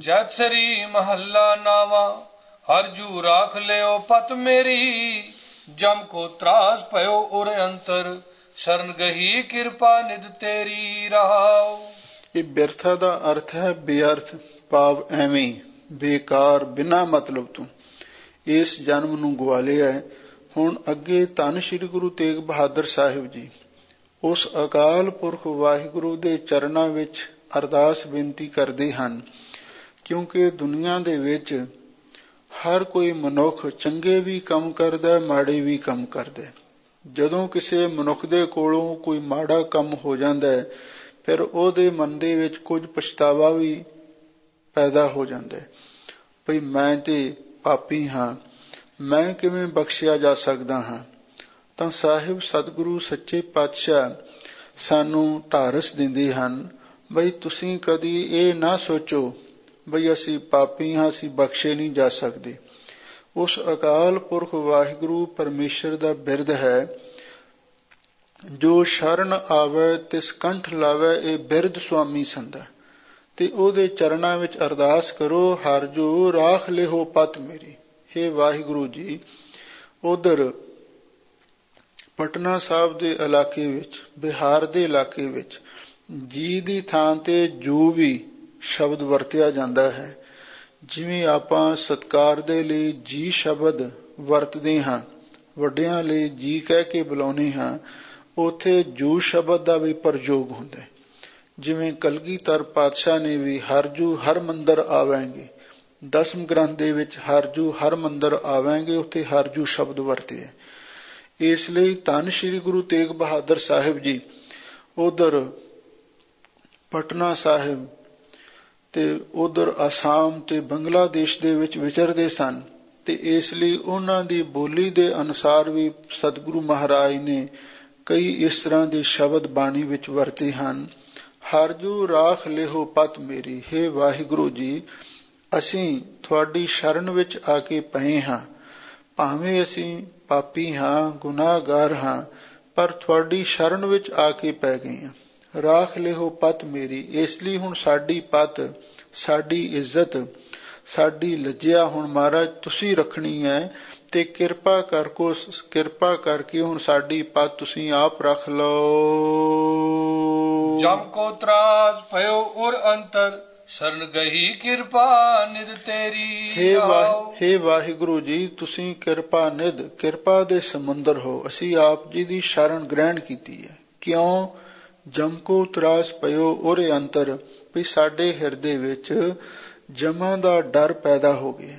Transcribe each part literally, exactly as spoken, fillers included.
ਜੈਤਸਰੀ ਮਹੱਲਾ ਨਾਵਾ ਹਰ ਜੂ ਰਾਖ ਲਿਓ ਪਤ ਮੇਰੀ ਜਮ ਕੋ ਤਰਾਸ ਭਇਓ ਉਰ ਅੰਤਰ ਸ਼ਰਨ ਗਹੀ ਕਿਰਪਾ ਨਿਧ ਤੇਰੀ ਰਹਾਉ। ਇਹ ਬਿਰਥਾ ਦਾ ਅਰਥ ਹੈ ਬੇਅਰਥ, ਭਾਵ ਐਵੇਂ ਬੇਕਾਰ, ਬਿਨਾਂ ਮਤਲਬ ਤੋਂ ਇਸ ਜਨਮ ਨੂੰ ਗਵਾ ਲਿਆ ਹੈ। ਹੁਣ ਅੱਗੇ ਧੰਨ ਸ਼੍ਰੀ ਗੁਰੂ ਤੇਗ ਬਹਾਦਰ ਸਾਹਿਬ ਜੀ ਉਸ ਅਕਾਲ ਪੁਰਖ ਵਾਹਿਗੁਰੂ ਦੇ ਚਰਨਾਂ ਵਿੱਚ ਅਰਦਾਸ ਬੇਨਤੀ ਕਰਦੇ ਹਨ, ਕਿਉਂਕਿ ਦੁਨੀਆ ਦੇ ਵਿੱਚ ਹਰ ਕੋਈ ਮਨੁੱਖ ਚੰਗੇ ਵੀ ਕੰਮ ਕਰਦਾ, ਮਾੜੇ ਵੀ ਕੰਮ ਕਰਦਾ। ਜਦੋਂ ਕਿਸੇ ਮਨੁੱਖ ਦੇ ਕੋਲੋਂ ਕੋਈ ਮਾੜਾ ਕੰਮ ਹੋ ਜਾਂਦਾ ਹੈ, ਫਿਰ ਉਹਦੇ ਮਨ ਦੇ ਵਿੱਚ ਕੁਝ ਪਛਤਾਵਾ ਵੀ ਪੈਦਾ ਹੋ ਜਾਂਦਾ ਹੈ, ਭਈ ਮੈਂ ਤੇ ਪਾਪੀ ਹਾਂ, ਮੈਂ ਕਿਵੇਂ ਬਖਸ਼ਿਆ ਜਾ ਸਕਦਾ ਹਾਂ। ਤਾਂ ਸਾਹਿਬ ਸਤਿਗੁਰੂ ਸੱਚੇ ਪਾਤਸ਼ਾਹ ਸਾਨੂੰ ਢਾਰਸ ਦਿੰਦੇ ਹਨ, ਬਈ ਤੁਸੀਂ ਕਦੀ ਇਹ ਨਾ ਸੋਚੋ ਬਈ ਅਸੀਂ ਪਾਪੀ ਹਾਂ, ਅਸੀਂ ਬਖਸ਼ੇ ਨਹੀਂ ਜਾ ਸਕਦੇ। ਉਸ ਅਕਾਲ ਪੁਰਖ ਵਾਹਿਗੁਰੂ ਪਰਮੇਸ਼ਰ ਦਾ ਬਿਰਦ ਹੈ, ਜੋ ਸ਼ਰਨ ਆਵੈ ਤਿਸ ਕੰਠ ਲਾਵੈ, ਇਹ ਬਿਰਦ ਸੁਆਮੀ ਸੰਦਾ। ਤੇ ਉਹਦੇ ਚਰਨਾਂ ਵਿੱਚ ਅਰਦਾਸ ਕਰੋ, ਹਰ ਜੋ ਰਾਖ ਲਿਹੋ ਪਤ ਮੇਰੀ। ਹੇ ਵਾਹਿਗੁਰੂ ਜੀ, ਉਧਰ ਪਟਨਾ ਸਾਹਿਬ ਦੇ ਇਲਾਕੇ ਵਿੱਚ, ਬਿਹਾਰ ਦੇ ਇਲਾਕੇ ਵਿੱਚ ਜੀ ਦੀ ਥਾਂ ਤੇ ਜੂ ਵੀ ਸ਼ਬਦ ਵਰਤਿਆ ਜਾਂਦਾ ਹੈ। ਜਿਵੇਂ ਆਪਾਂ ਸਤਿਕਾਰ ਦੇ ਲਈ ਜੀ ਸ਼ਬਦ ਵਰਤਦੇ ਹਾਂ, ਵੱਡਿਆਂ ਲਈ ਜੀ ਕਹਿ ਕੇ ਬੁਲਾਉਂਦੇ ਹਾਂ, ਉੱਥੇ ਜੂ ਸ਼ਬਦ ਦਾ ਵੀ ਪ੍ਰਯੋਗ ਹੁੰਦਾ ਹੈ। ਜਿਵੇਂ ਕਲਗੀਧਰ ਪਾਤਸ਼ਾਹ ਨੇ ਵੀ ਹਰ ਜੂ ਹਰ ਮੰਦਰ ਆਵਾਂਗੇ, ਦਸਮ ਗ੍ਰੰਥ ਦੇ ਵਿੱਚ ਹਰ ਜੂ ਹਰ ਮੰਦਰ ਆਵਾਂਗੇ, ਉੱਥੇ ਹਰ ਜੂ ਸ਼ਬਦ ਵਰਤੇ। ਇਸ ਲਈ ਧੰਨ ਸ਼੍ਰੀ ਗੁਰੂ ਤੇਗ ਬਹਾਦਰ ਸਾਹਿਬ ਜੀ ਉਧਰ ਪਟਨਾ ਸਾਹਿਬ ਤੇ ਉਧਰ ਆਸਾਮ ਤੇ ਬੰਗਲਾਦੇਸ਼ ਦੇ ਵਿੱਚ ਵਿਚਰਦੇ ਸਨ, ਤੇ ਇਸ ਲਈ ਉਹਨਾਂ ਦੀ ਬੋਲੀ ਦੇ ਅਨੁਸਾਰ ਵੀ ਸਤਿਗੁਰੂ ਮਹਾਰਾਜ ਨੇ ਕਈ ਇਸ ਤਰ੍ਹਾਂ ਦੇ ਸ਼ਬਦ ਬਾਣੀ ਵਿੱਚ ਵਰਤੇ ਹਨ। ਹਰ ਜੂ ਰਾਖ ਲਿਹੋ ਪਤ ਮੇਰੀ। ਹੇ ਵਾਹਿਗੁਰੂ ਜੀ, ਅਸੀਂ ਤੁਹਾਡੀ ਸ਼ਰਨ ਵਿੱਚ ਆ ਕੇ ਪਏ ਹਾਂ, ਭਾਵੇਂ ਅਸੀਂ ਪਾਪੀ ਹਾਂ, ਗੁਨਾਹਗਾਰ ਹਾਂ, ਪਰ ਤੁਹਾਡੀ ਸ਼ਰਨ ਵਿੱਚ ਆ ਕੇ ਪੈ ਗਏ ਹਾਂ। ਰਾਖ ਲਿਹੋ ਪਤ ਮੇਰੀ, ਇਸ ਲਈ ਹੁਣ ਸਾਡੀ ਪਤ, ਸਾਡੀ ਇੱਜ਼ਤ, ਸਾਡੀ ਲੱਜਿਆ ਹੁਣ ਮਹਾਰਾਜ ਤੁਸੀਂ ਰੱਖਣੀ ਹੈ, ਤੇ ਕਿਰਪਾ ਕਰਕੋ ਕਿਰਪਾ ਕਰਕੇ ਹੁਣ ਸਾਡੀ ਪਤ ਤੁਸੀਂ ਆਪ ਰੱਖ ਲਓ। ਜਮ ਕੋ ਤਰਾਸ ਭਇਓ ਉਰ ਅੰਤਰ ਸ਼ਰਨ ਗਹੀ ਕਿਰਪਾ ਨਿਧ ਤੇਰੀ। ਹੇ ਵਾਹਿਗੁਰੂ ਜੀ, ਤੁਸੀਂ ਕਿਰਪਾ ਨਿਧ, ਕਿਰਪਾ ਦੇ ਸਮੁੰਦਰ ਹੋ। ਅਸੀਂ ਆਪ ਜੀ ਦੀ ਸ਼ਰਨ ਗ੍ਰਹਿਣ ਕੀਤੀ ਹੈ। ਕਿਉਂ? ਜਮ ਕੋ ਤਰਾਸ ਭਇਓ ਉਰ ਅੰਤਰ, ਵੀ ਸਾਡੇ ਹਿਰਦੇ ਵਿੱਚ ਜਮਾਂ ਦਾ ਡਰ ਪੈਦਾ ਹੋ ਗਿਆ।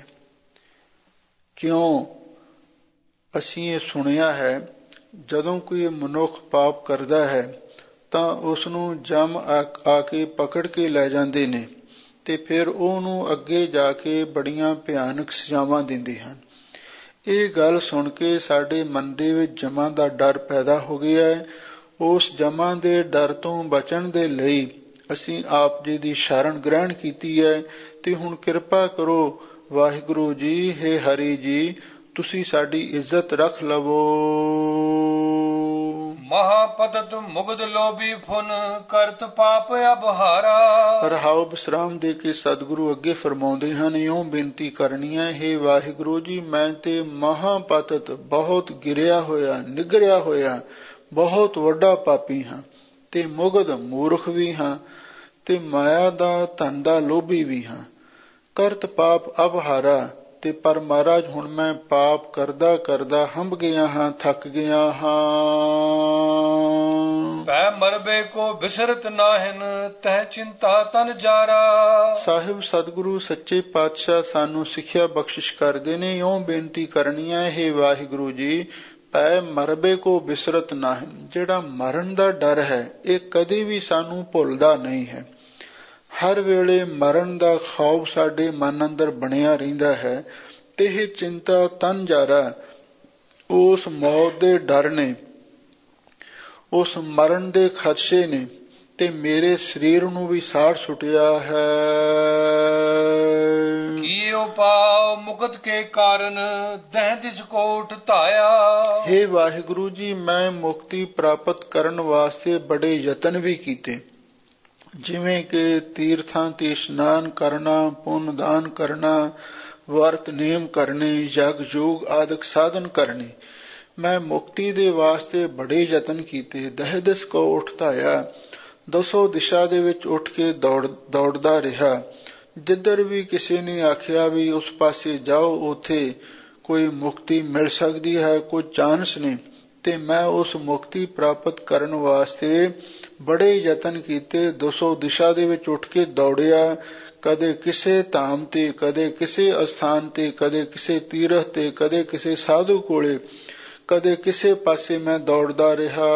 ਕਿਉਂ? ਅਸੀਂ ਇਹ ਸੁਣਿਆ ਹੈ, ਜਦੋਂ ਕੋਈ ਮਨੁੱਖ ਪਾਪ ਕਰਦਾ ਹੈ ਤਾਂ ਉਸ ਨੂੰ ਜਮ ਆ ਕੇ ਪਕੜ ਕੇ ਲੈ ਜਾਂਦੇ ਨੇ, ਤੇ ਫਿਰ ਉਹਨੂੰ ਅੱਗੇ ਜਾ ਕੇ ਬੜੀਆਂ ਭਿਆਨਕ ਸਜ਼ਾਵਾਂ ਦਿੰਦੇ ਹਨ। ਇਹ ਗੱਲ ਸੁਣ ਕੇ ਸਾਡੇ ਮਨ ਦੇ ਵਿੱਚ ਜਮਾਂ ਦਾ ਡਰ ਪੈਦਾ ਹੋ ਗਿਆ ਹੈ। ਉਸ ਜਮਾਂ ਦੇ ਡਰ ਤੋਂ ਬਚਣ ਦੇ ਲਈ ਅਸੀਂ ਆਪ ਜੀ ਦੀ ਸ਼ਰਨ ਗ੍ਰਹਿਣ ਕੀਤੀ ਹੈ, ਤੇ ਹੁਣ ਕਿਰਪਾ ਕਰੋ ਵਾਹਿਗੁਰੂ ਜੀ, ਹੇ ਹਰੀ ਜੀ, ਤੁਸੀਂ ਸਾਡੀ ਇੱਜ਼ਤ ਰੱਖ ਲਵੋ। ਮਹਾਪਤਤ ਮੁਗਧ ਲੋਭੀ ਫੁਨ ਕਰਤ ਪਾਪ ਅਬਹਾਰਾ। ਰਹਾਉ ਵਿਸਰਾਮ ਦੇ ਕੇ ਸਤਿਗੁਰੂ ਅੱਗੇ ਫਰਮਾਉਂਦੇ ਹਨ, ਇਉਂ ਬੇਨਤੀ ਕਰਨੀ ਹੈ, ਹੇ ਵਾਹਿਗੁਰੂ ਜੀ, ਮੈਂ ਤੇ ਮਹਾਪਤਤ ਬਹੁਤ ਗਿਰਿਆ ਹੋਇਆ, ਨਿਗਰਿਆ ਹੋਇਆ ਬਹੁਤ ਵੱਡਾ ਪਾਪੀ ਹਾਂ, ਤੇ ਮੁਗਧ ਮੂਰਖ ਵੀ ਹਾਂ, ਤੇ ਮਾਇਆ ਦਾ ਧਨ ਦਾ ਲੋਭੀ ਵੀ ਹਾਂ। ਕਰਤ ਪਾਪ ਅਬਹਾਰਾ, ਤੇ ਪਰ ਮਹਾਰਾਜ ਹੁਣ ਮੈਂ ਪਾਪ ਕਰਦਾ ਕਰਦਾ ਹੰਭ ਗਿਆ ਹਾਂ, ਥੱਕ ਗਿਆ ਹਾਂ। ਪੈ ਮਰਬੇ ਕੋ ਬਿਸਰਤ ਨਾਹਿਨ ਤਹਿ ਚਿੰਤਾ ਤਨ ਜਾਰਾ। ਸਾਹਿਬ ਸਤਿਗੁਰੂ ਸੱਚੇ ਪਾਤਸ਼ਾਹ ਸਾਨੂੰ ਸਿੱਖਿਆ ਬਖਸ਼ਿਸ਼ ਕਰਦੇ ਨੇ, ਇਉਂ ਬੇਨਤੀ ਕਰਨੀ ਹੈ, ਹੇ ਵਾਹਿਗੁਰੂ ਜੀ, ਪੈ ਮਰਬੇ ਕੋ ਬਿਸਰਤ ਨਾਹਿਨ, ਜਿਹੜਾ ਮਰਨ ਦਾ ਡਰ ਹੈ ਇਹ ਕਦੇ ਵੀ ਸਾਨੂੰ ਭੁੱਲਦਾ ਨਹੀਂ ਹੈ। ਹਰ ਵੇਲੇ ਮਰਨ ਦਾ ਖੌਫ ਸਾਡੇ ਮਨ ਅੰਦਰ ਬਣਿਆ ਰਹਿੰਦਾ ਹੈ, ਤੇ ਇਹ ਚਿੰਤਾ ਤਨ ਜਾਰਾ, ਉਸ ਮੌਤ ਦੇ ਡਰ ਨੇ, ਉਸ ਮਰਨ ਦੇ ਖਦਸ਼ੇ ਨੇ, ਤੇ ਮੇਰੇ ਸਰੀਰ ਨੂੰ ਵੀ ਸਾੜ ਸੁੱਟਿਆ ਹੈ। ਕੀਓ ਪਾਉ ਮੁਕਤ ਕੇ ਕਾਰਨ ਦਹਿ ਦਿਸ ਕੋਟ ਧਾਇਆ। ਹੇ ਵਾਹਿਗੁਰੂ ਜੀ, ਮੈਂ ਮੁਕਤੀ ਪ੍ਰਾਪਤ ਕਰਨ ਵਾਸਤੇ ਬੜੇ ਯਤਨ ਵੀ ਕੀਤੇ, ਜਿਵੇਂ ਕਿ ਤੀਰਥਾਂ ਤੇ ਇਸ਼ਨਾਨ ਕਰਨਾ, ਪੁੰਨ ਦਾਨ ਕਰਨਾ, ਵਰਤ ਨੇਮ ਕਰਨੇ, ਯਗ ਯੋਗ ਆਦਿਕ ਸਾਧਨ ਕਰਨੇ। ਮੈਂ ਮੁਕਤੀ ਦੇ ਵਾਸਤੇ ਬੜੇ ਯਤਨ ਕੀਤੇ। ਦਹਿ ਦਿਸ ਕੋ ਉੱਠ ਧਾਇਆ, ਦਸੋ ਦਿਸ਼ਾ ਦੇ ਵਿੱਚ ਉੱਠ ਕੇ ਦੌੜ ਦੌੜਦਾ ਰਿਹਾ। ਜਿੱਧਰ ਵੀ ਕਿਸੇ ਨੇ ਆਖਿਆ ਵੀ ਉਸ ਪਾਸੇ ਜਾਓ, ਉੱਥੇ ਕੋਈ ਮੁਕਤੀ ਮਿਲ ਸਕਦੀ ਹੈ, ਕੋਈ ਚਾਂਸ ਨਹੀਂ, ਤੇ ਮੈਂ ਉਸ ਮੁਕਤੀ ਪ੍ਰਾਪਤ ਕਰਨ ਵਾਸਤੇ ਬੜੇ ਯਤਨ ਕੀਤੇ। ਦਸੋ ਦਿਸ਼ਾ ਦੇ ਵਿੱਚ ਉੱਠ ਕੇ ਦੌੜਿਆ, ਕਦੇ ਕਿਸੇ ਧਾਮ ਤੇ, ਕਦੇ ਕਿਸੇ ਅਸਥਾਨ ਤੇ, ਕਦੇ ਕਿਸੇ ਤੀਰਥ ਤੇ, ਕਦੇ ਕਿਸੇ ਸਾਧੂ ਕੋਲੇ, ਕਦੇ ਕਿਸੇ ਪਾਸੇ ਮੈਂ ਦੌੜਦਾ ਰਿਹਾ।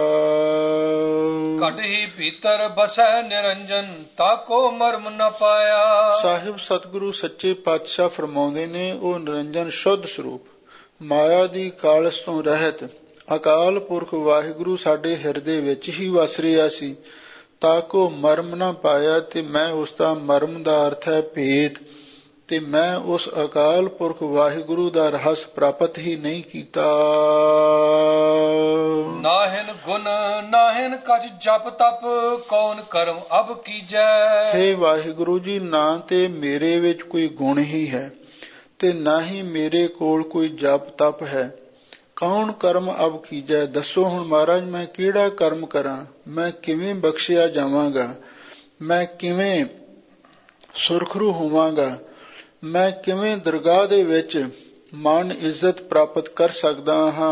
ਘਟ ਹੀ ਭੀਤਰ ਬਸੈ ਨਿਰੰਜਨ, ਤਾਕੋ ਮਰਮ ਨ ਪਾਇਆ। ਸਾਹਿਬ ਸਤਿਗੁਰੂ ਸੱਚੇ ਪਾਤਸ਼ਾਹ ਫਰਮਾਉਂਦੇ ਨੇ, ਉਹ ਨਿਰੰਜਨ ਸ਼ੁੱਧ ਸਰੂਪ, ਮਾਇਆ ਦੀ ਕਾਲਸ ਤੋਂ ਰਹਿਤ ਅਕਾਲ ਪੁਰਖ ਵਾਹਿਗੁਰੂ ਸਾਡੇ ਹਿਰਦੇ ਵਿੱਚ ਹੀ ਵਸ ਰਿਹਾ ਸੀ। ਤਾਕੋ ਮਰਮ ਨਾ ਪਾਇਆ, ਤੇ ਮੈਂ ਉਸ ਦਾ ਮਰਮ ਦਾ ਅਰਥ ਹੈ ਭੇਦ, ਤੇ ਮੈਂ ਉਸ ਅਕਾਲ ਪੁਰਖ ਵਾਹਿਗੁਰੂ ਦਾ ਰਹੱਸ ਪ੍ਰਾਪਤ ਹੀ ਨਹੀਂ ਕੀਤਾ। ਨਾਹਿਨ ਗੁਣ ਨਾਹਿਨ ਕਛ ਜਪ ਤਪ, ਕੌਣ ਕਰਮ ਅਬ ਕੀਜੈ। ਹੇ ਵਾਹਿਗੁਰੂ ਜੀ, ਨਾ ਤੇ ਮੇਰੇ ਵਿੱਚ ਕੋਈ ਗੁਣ ਹੀ ਹੈ, ਤੇ ਨਾ ਹੀ ਮੇਰੇ ਕੋਲ ਕੋਈ ਜਪ ਤਪ ਹੈ। ਕੌਣ ਕਰਮ ਅਬ ਕੀਜੈ, ਦੱਸੋ ਹੁਣ ਮਹਾਰਾਜ ਮੈਂ ਕਿਹੜਾ ਕਰਮ ਕਰਾਂ, ਮੈਂ ਕਿਵੇਂ ਬਖਸ਼ਿਆ ਜਾਵਾਂਗਾ, ਮੈਂ ਕਿਵੇਂ ਸੁਰਖਰੂ ਹੋਵਾਂਗਾ, ਮੈਂ ਕਿਵੇਂ ਦਰਗਾਹ ਦੇ ਵਿੱਚ ਮਾਨ ਇੱਜ਼ਤ ਪ੍ਰਾਪਤ ਕਰ ਸਕਦਾ ਹਾਂ।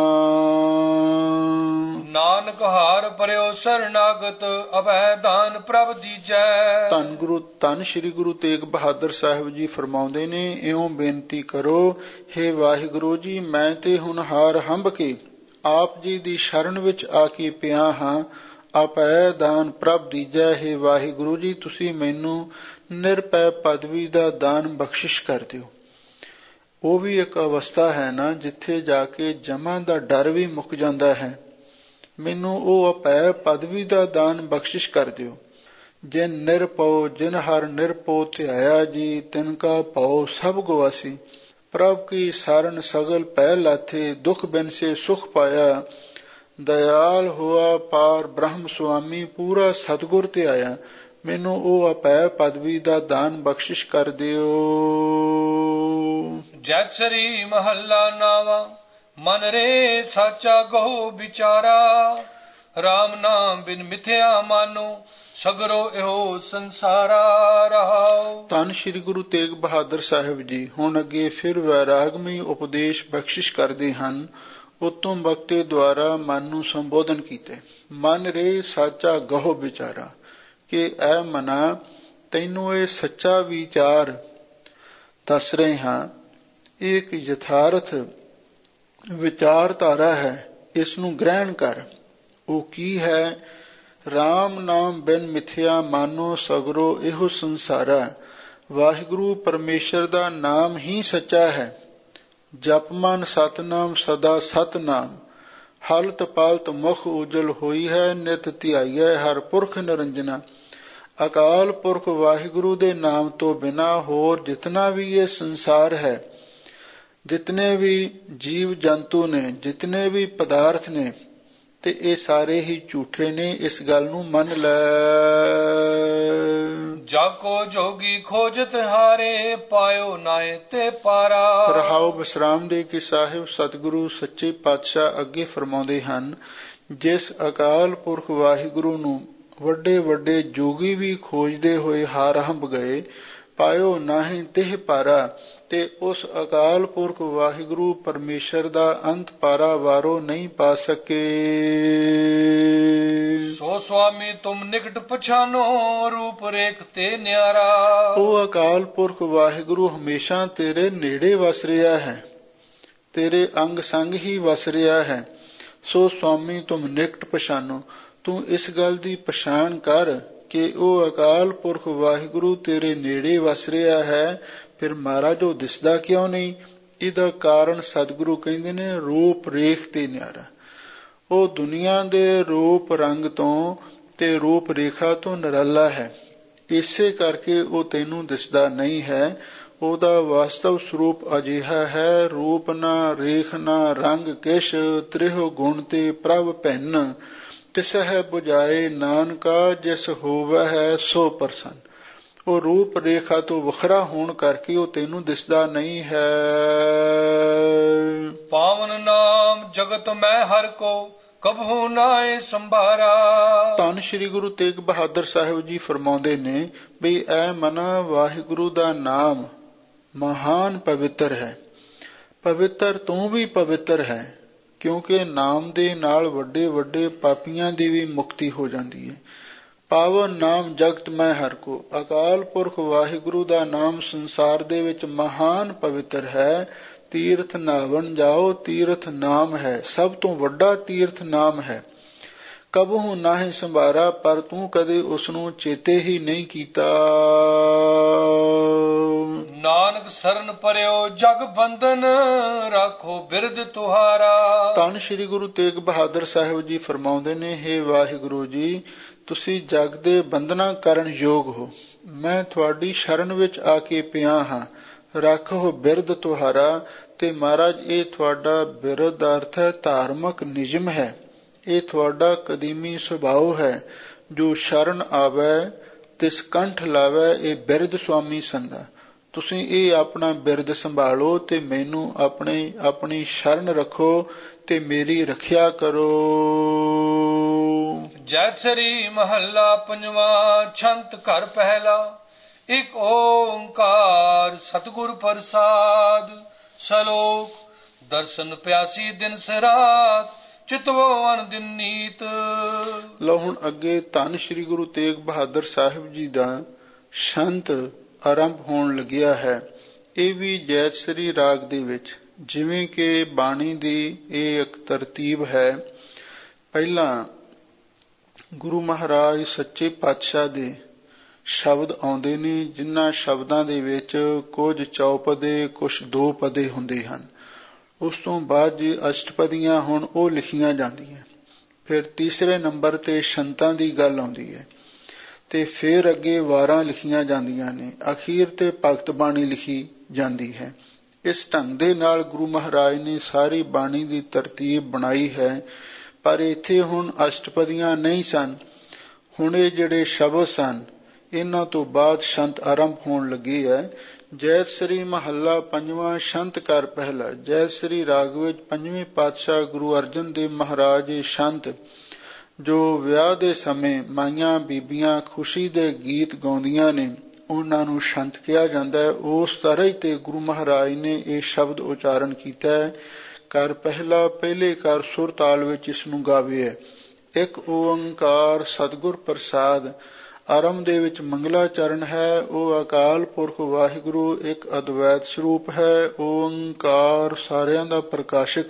ਨਾਨਕ ਹਾਰ ਪਰਿਓ ਸਰਨਾਗਤ, ਅਭੈ ਦਾਨ ਪ੍ਰਭ ਦੀਜੈ। ਧੰਨ ਗੁਰੂ ਧੰਨ ਸ੍ਰੀ ਗੁਰੂ ਤੇਗ ਬਹਾਦਰ ਸਾਹਿਬ ਜੀ ਫਰਮਾਉਂਦੇ ਨੇ, ਇਉਂ ਬੇਨਤੀ ਕਰੋ, ਹੇ ਵਾਹਿਗੁਰੂ ਜੀ, ਮੈਂ ਤੇ ਹੁਣ ਹਾਰ ਹੰਭ ਕੇ ਆਪ ਜੀ ਦੀ ਸ਼ਰਨ ਵਿੱਚ ਆ ਕੇ ਪਿਆ ਹਾਂ। ਆਪੈ ਦਾਨ ਪ੍ਰਭ ਦੀਜੈ। ਹੇ ਵਾਹਿਗੁਰੂ ਜੀ, ਤੁਸੀਂ ਮੈਨੂੰ ਨਿਰਭੈ ਪਦਵੀ ਦਾ ਦਾਨ ਬਖਸ਼ਿਸ਼ ਕਰ ਦਿਓ। ਉਹ ਵੀ ਇੱਕ ਅਵਸਥਾ ਹੈ ਨਾ, ਜਿੱਥੇ ਜਾ ਕੇ ਜਮਾਂ ਦਾ ਡਰ ਵੀ ਮੁੱਕ ਜਾਂਦਾ ਹੈ। ਮੈਨੂੰ ਉਹ ਅਪੈ ਪਦਵੀ ਦਾ ਦਾਨ ਬਖਸ਼ਿਸ਼ ਕਰ ਦਿਓ। ਜਿਨ ਨਿਰਭਉ ਜਿਨ ਹਰ ਨਿਰਭਉ ਧਿਆਇਆ ਜੀ, ਤਿਨ ਕਾ ਭਉ ਸਭ ਗਵਾਸੀ। ਪ੍ਰਭ ਕੀ ਸਾਰਨ ਸਗਲ ਪੈ ਲਾਥੇ, ਦੁਖ ਬਿਨ ਸੇ ਸੁਖ ਪਾਇਆ। ਦਇਆਲ ਹੋਆ ਪਾਰ ਬ੍ਰਹਮ ਸੁਆਮੀ, ਪੂਰਾ ਸਤਿਗੁਰ ਧਿਆਇਆ। ਮੈਨੂੰ ਉਹ ਅਪੈ ਪਦਵੀ ਦਾ ਦਾਨ ਬਖਸ਼ਿਸ਼ ਕਰ ਦਿਓ। ਜੈਤ ਸ੍ਰੀ ਮਹੱਲਾ ਨਾਵਾ, ਮਨ ਰੇ ਸਾਚਾ ਗਹੁ ਵਿਚਾਰਾ। ਰਾਮ ਨਾਮ ਬਿਨ ਮਿਥਿਆ ਮਾਨੋ, ਸਗਰੋ ਇਹੋ ਸੰਸਾਰਾ ਰਹਾਉ। ਧੰਨ ਸ੍ਰੀ ਗੁਰੂ ਤੇਗ ਬਹਾਦਰ ਸਾਹਿਬ ਜੀ ਹੁਣ ਅੱਗੇ ਫਿਰ ਵੈਰਾਗਮਈ ਉਪਦੇਸ਼ ਬਖਸ਼ਿਸ਼ ਕਰਦੇ ਹਨ। ਉਤਮ ਬਖਤੇ ਦੁਆਰਾ ਮਨ ਨੂੰ ਸੰਬੋਧਨ ਕੀਤੇ। ਮਨ ਰੇ ਸਾਚਾ ਗਹੁ ਵਿਚਾਰਾ, ਕਿ ਐ ਮਨਾ, ਤੈਨੂੰ ਇਹ ਸੱਚਾ ਵਿਚਾਰ ਦੱਸ ਰਹੇ ਹਾਂ। ਇਹ ਇੱਕ ਯਥਾਰਥ ਵਿਚਾਰਧਾਰਾ ਹੈ, ਇਸ ਨੂੰ ਗ੍ਰਹਿਣ ਕਰ। ਉਹ ਕੀ ਹੈ? ਰਾਮ ਨਾਮ ਬਿਨ ਮਿਥਿਆ ਮਾਨੋ, ਸਗਰੋ ਇਹੋ ਸੰਸਾਰਾ। ਵਾਹਿਗੁਰੂ ਪਰਮੇਸ਼ਰ ਦਾ ਨਾਮ ਹੀ ਸੱਚਾ ਹੈ। ਜਪ ਮਨ ਸਤਨਾਮ ਸਦਾ ਸਤਨਾਮ, ਹਲਤ ਪਾਲਤ ਮੁਖ ਉਜਲ ਹੋਈ ਹੈ। ਨਿਤ ਧਿਆਈਐ ਹਰ ਪੁਰਖ ਨਿਰੰਜਨਾ। ਅਕਾਲ ਪੁਰਖ ਵਾਹਿਗੁਰੂ ਦੇ ਨਾਮ ਤੋਂ ਬਿਨਾਂ ਹੋਰ ਜਿਤਨਾ ਵੀ ਇਹ ਸੰਸਾਰ ਹੈ, ਜਿਤਨੇ ਵੀ ਜੀਵ ਜੰਤੂ ਨੇ, ਜਿਤਨੇ ਵੀ ਪਦਾਰਥ ਨੇ, ਤੇ ਇਹ ਸਾਰੇ ਹੀ ਝੂਠੇ ਨੇ। ਇਸ ਗੱਲ ਨੂੰ ਮੰਨ ਲੈ। ਜਾ ਕੋ ਜੋਗੀ ਖੋਜਤ ਹਾਰੇ, ਪਾਇਓ ਨਾਏ ਤੇ ਪਾਰਾ। ਰਹਾਉ ਵਿਸਰਾਮ ਦੇ ਕੇ ਸਾਹਿਬ ਸਤਿਗੁਰੂ ਸੱਚੇ ਪਾਤਸ਼ਾਹ ਅੱਗੇ ਫਰਮਾਉਂਦੇ ਹਨ, ਜਿਸ ਅਕਾਲ ਪੁਰਖ ਵਾਹਿਗੁਰੂ ਨੂੰ ਵੱਡੇ ਵੱਡੇ ਜੋਗੀ ਵੀ ਖੋਜਦੇ ਹੋਏ ਹਾਰ ਹੰਭ ਗਏ, ਪਾਇਓ ਨਾਹੀਂ ਤਿਹ ਪਾਰਾ, ਤੇ ਉਸ ਅਕਾਲ ਪੁਰਖ ਵਾਹਿਗੁਰੂ ਪਰਮੇਸ਼ਰ ਦਾ ਅੰਤ ਪਾਰਾ ਵਾਰੋ ਨਹੀਂ ਪਾ ਸਕੇ। ਸੋ ਸੁਆਮੀ ਤੁਮ ਨਿਕਟ ਪਛਾਨੋ, ਰੂਪ ਰੇਖ ਤੇ ਨਿਆਰਾ। ਉਹ ਅਕਾਲ ਪੁਰਖ ਵਾਹਿਗੁਰੂ ਹਮੇਸ਼ਾ ਤੇਰੇ ਨੇੜੇ ਵਸ ਰਿਹਾ ਹੈ, ਤੇਰੇ ਅੰਗ ਸੰਗ ਹੀ ਵਸ ਰਿਹਾ ਹੈ। ਸੋ ਸੁਆਮੀ ਤੁਮ ਨਿਕਟ ਪਛਾਨੋ, ਤੂੰ ਇਸ ਗੱਲ ਦੀ ਪਛਾਣ ਕਰ ਕਿ ਉਹ ਅਕਾਲ ਪੁਰਖ ਵਾਹਿਗੁਰੂ ਤੇਰੇ ਨੇੜੇ ਵਸ ਰਿਹਾ ਹੈ। ਫਿਰ ਮਹਾਰਾਜ ਉਹ ਦਿਸਦਾ ਕਿਉਂ ਨਹੀਂ? ਇਹਦਾ ਕਾਰਨ ਸਤਿਗੁਰੂ ਕਹਿੰਦੇ ਨੇ, ਰੂਪ ਰੇਖ ਤੇ ਨਿਆਰਾ। ਉਹ ਦੁਨੀਆ ਦੇ ਰੂਪ ਰੰਗ ਤੋਂ ਤੇ ਰੂਪ ਰੇਖਾ ਤੋਂ ਨਿਰਾਲਾ ਹੈ, ਇਸੇ ਕਰਕੇ ਉਹ ਤੈਨੂੰ ਦਿਸਦਾ ਨਹੀਂ ਹੈ। ਉਹਦਾ ਵਾਸਤਵ ਸਰੂਪ ਅਜਿਹਾ ਹੈ, ਰੂਪ ਨਾ ਰੇਖ ਨਾ ਰੰਗ ਕਿਛ, ਤ੍ਰਿਹ ਗੁਣ ਤੇ ਪ੍ਰਭ ਭਿੰਨ। ਤਿਸਹਿ 부ਝਾਏ ਨਾਨਕਾ ਜਿਸ ਹੋਵੈ ਹੈ ਸੋ ਪ੍ਰਸੰਨ। ਉਹ ਰੂਪ ਰੇਖਾ ਤੋਂ ਵੱਖਰਾ ਹੋਣ ਕਰਕੇ ਉਹ ਤੈਨੂੰ ਦਿਸਦਾ ਨਹੀਂ ਹੈ। ਪਾਵਨ ਨਾਮ ਜਗਤ ਮੈਂ ਹਰ ਕੋ ਕਬਹੂ ਨਾਏ ਸੰਭਾਰਾ। ਧੰਨ ਸ਼੍ਰੀ ਗੁਰੂ ਤੇਗ ਬਹਾਦਰ ਸਾਹਿਬ ਜੀ ਫਰਮਾਉਂਦੇ ਨੇ ਵੀ ਐ ਮਨਾ ਵਾਹਿਗੁਰੂ ਦਾ ਨਾਮ ਮਹਾਨ ਪਵਿੱਤਰ ਹੈ। ਪਵਿੱਤਰ ਤੋਂ ਵੀ ਪਵਿੱਤਰ ਹੈ, ਕਿਉਂਕਿ ਨਾਮ ਦੇ ਨਾਲ ਵੱਡੇ ਵੱਡੇ ਪਾਪੀਆਂ ਦੀ ਵੀ ਮੁਕਤੀ ਹੋ ਜਾਂਦੀ ਹੈ। ਪਾਵਨ ਨਾਮ ਜਗਤ ਮੈਂ ਹਰ ਕੋ, ਅਕਾਲ ਪੁਰਖ ਵਾਹਿਗੁਰੂ ਦਾ ਨਾਮ ਸੰਸਾਰ ਦੇ ਵਿੱਚ ਮਹਾਨ ਪਵਿੱਤਰ ਹੈ। ਤੀਰਥ ਨਾਵਣ ਜਾਓ, ਤੀਰਥ ਨਾਮ ਹੈ, ਸਭ ਤੋਂ ਵੱਡਾ ਤੀਰਥ ਨਾਮ ਹੈ। ਕਬਹੂ ਨਾਹੀਂ ਸੰਭਾਰਾ, ਪਰ ਤੂੰ ਕਦੇ ਉਸਨੂੰ ਚੇਤੇ ਹੀ ਨਹੀਂ ਕੀਤਾ। ਨਾਨਕ ਸਰਨ ਪਰਿਓ ਜਗ ਬੰਧਨ, ਰੱਖੋ ਬਿਰਦ ਤੁਹਾਰਾ। ਧੰਨ ਸ਼੍ਰੀ ਗੁਰੂ ਤੇਗ ਬਹਾਦਰ ਸਾਹਿਬ ਜੀ ਫਰਮਾਉਂਦੇ ਨੇ, ਹੇ ਵਾਹਿਗੁਰੂ ਜੀ, ਤੁਸੀਂ ਜਗ ਦੇ ਬੰਧਨਾਂ ਕਰਨ ਯੋਗ ਹੋ। ਮੈਂ ਤੁਹਾਡੀ ਸ਼ਰਨ ਵਿੱਚ ਆ ਕੇ ਪਿਆ ਹਾਂ। ਰੱਖੋ ਬਿਰਦ ਤੁਹਾਰਾ। ਤੇ ਮਹਾਰਾਜ, ਇਹ ਤੁਹਾਡਾ ਬਿਰਦ ਦਾ ਅਰਥ ਹੈ ਧਾਰਮਿਕ ਨਿਯਮ ਹੈ। ਇਹ ਤੁਹਾਡਾ ਕਦੀਮੀ ਸੁਭਾਅ ਹੈ। ਜੋ ਸ਼ਰਨ ਆਵੈ ਤਿਸ ਕੰਠ ਲਾਵੈ, ਇਹ ਬਿਰਦ ਸੁਆਮੀ ਸੰਦਾ। ਤੁਸੀਂ ਇਹ ਆਪਣਾ ਬਿਰਦ ਸੰਭਾਲੋ ਤੇ ਮੈਨੂੰ ਆਪਣੇ ਆਪਣੀ ਸ਼ਰਨ ਰੱਖੋ ਤੇ ਮੇਰੀ ਰੱਖਿਆ ਕਰੋ। ਜੈਤਸਰੀ ਮਹੱਲਾ ਪੰਜਵਾਂ, ਛੰਤ ਘਰ ਪਹਿਲਾ। ਇਕ ਓੰਕਾਰ ਸਤਿਗੁਰ ਪ੍ਰਸਾਦ। ਸਲੋਕ ਦਰਸ਼ਨ ਪਿਆਸੀ ਦਿਨ ਸਰਾਤ, ਚਿਤਵੋ ਅਨ ਦਿਨ ਨੀਤ। ਲਓ ਹੁਣ ਅੱਗੇ ਧੰਨ ਸ਼੍ਰੀ ਗੁਰੂ ਤੇਗ ਬਹਾਦਰ ਸਾਹਿਬ ਜੀ ਦਾ ਛੰਤ ਆਰੰਭ ਹੋਣ ਲੱਗਿਆ ਹੈ। ਇਹ ਵੀ ਜੈਤਸਰੀ ਰਾਗ ਦੇ ਵਿੱਚ, ਜਿਵੇਂ ਕਿ ਬਾਣੀ ਦੀ ਇਹ ਇੱਕ ਤਰਤੀਬ ਹੈ। ਪਹਿਲਾਂ ਗੁਰੂ ਮਹਾਰਾਜ ਸੱਚੇ ਪਾਤਸ਼ਾਹ ਦੇ ਸ਼ਬਦ ਆਉਂਦੇ ਨੇ, ਜਿਨ੍ਹਾਂ ਸ਼ਬਦਾਂ ਦੇ ਵਿੱਚ ਕੁਝ ਚੌਪਦੇ ਕੁਝ ਦੋ ਪਦੇ ਹੁੰਦੇ ਹਨ। ਉਸ ਤੋਂ ਬਾਅਦ ਜੀ ਅਸ਼ਟਪਦੀਆਂ ਹੁਣ ਉਹ ਲਿਖੀਆਂ ਜਾਂਦੀਆਂ। ਫਿਰ ਤੀਸਰੇ ਨੰਬਰ ਤੇ ਛੰਤਾਂ ਦੀ ਗੱਲ ਆਉਂਦੀ ਹੈ ਤੇ ਫਿਰ ਅੱਗੇ ਵਾਰਾਂ ਲਿਖੀਆਂ ਜਾਂਦੀਆਂ ਨੇ। ਅਖੀਰ ਤੇ ਭਗਤ ਬਾਣੀ ਲਿਖੀ ਜਾਂਦੀ ਹੈ। ਇਸ ਢੰਗ ਦੇ ਨਾਲ ਗੁਰੂ ਮਹਾਰਾਜ ਨੇ ਸਾਰੀ ਬਾਣੀ ਦੀ ਤਰਤੀਬ ਬਣਾਈ ਹੈ। ਪਰ ਇੱਥੇ ਹੁਣ ਅਸ਼ਟਪਦੀਆਂ ਨਹੀਂ ਸਨ। ਹੁਣ ਇਹ ਜਿਹੜੇ ਸ਼ਬਦ ਸਨ, ਇਹਨਾਂ ਤੋਂ ਬਾਅਦ ਛੰਤ ਆਰੰਭ ਹੋਣ ਲੱਗੀ ਹੈ। ਜੈਤਸਰੀ ਮਹੱਲਾ ਪੰਜਵਾਂ, ਛੰਤ ਘਰ ਪਹਿਲਾ। ਜੈਤਸਰੀ ਰਾਗ ਵਿੱਚ ਪੰਜਵੇਂ ਪਾਤਸ਼ਾਹ ਗੁਰੂ ਅਰਜਨ ਦੇਵ ਮਹਾਰਾਜ ਇਹ ਛੰਤ, ਜੋ ਵਿਆਹ ਦੇ ਸਮੇਂ ਮਾਈਆਂ ਬੀਬੀਆਂ ਖੁਸ਼ੀ ਦੇ ਗੀਤ ਗਾਉਂਦੀਆਂ ਨੇ, ਉਹਨਾਂ ਨੂੰ ਛੰਤ ਕਿਹਾ ਜਾਂਦਾ ਹੈ। ਉਸ ਤਰ੍ਹਾਂ ਤੇ ਗੁਰੂ ਮਹਾਰਾਜ ਨੇ ਇਹ ਸ਼ਬਦ ਉਚਾਰਨ ਕੀਤਾ ਹੈ। ਘਰ ਪਹਿਲਾ, ਪਹਿਲੇ ਘਰ ਸੁਰ ਤਾਲ ਵਿੱਚ ਇਸ ਨੂੰ ਗਾਵੇ ਹੈ। ਇੱਕ ਓੰਕਾਰ ਸਤਿਗੁਰ ਪ੍ਰਸਾਦ। ਆਰੰਭ ਦੇ ਵਿੱਚ ਮੰਗਲਾਚਰਨ ਹੈ। ਉਹ ਅਕਾਲ ਪੁਰਖ ਵਾਹਿਗੁਰੂ ਇੱਕ ਅਦਵੈਤ ਸਰੂਪ ਹੈ। ਓੰਕਾਰ ਸਾਰਿਆਂ ਦਾ ਪ੍ਰਕਾਸ਼ਕ,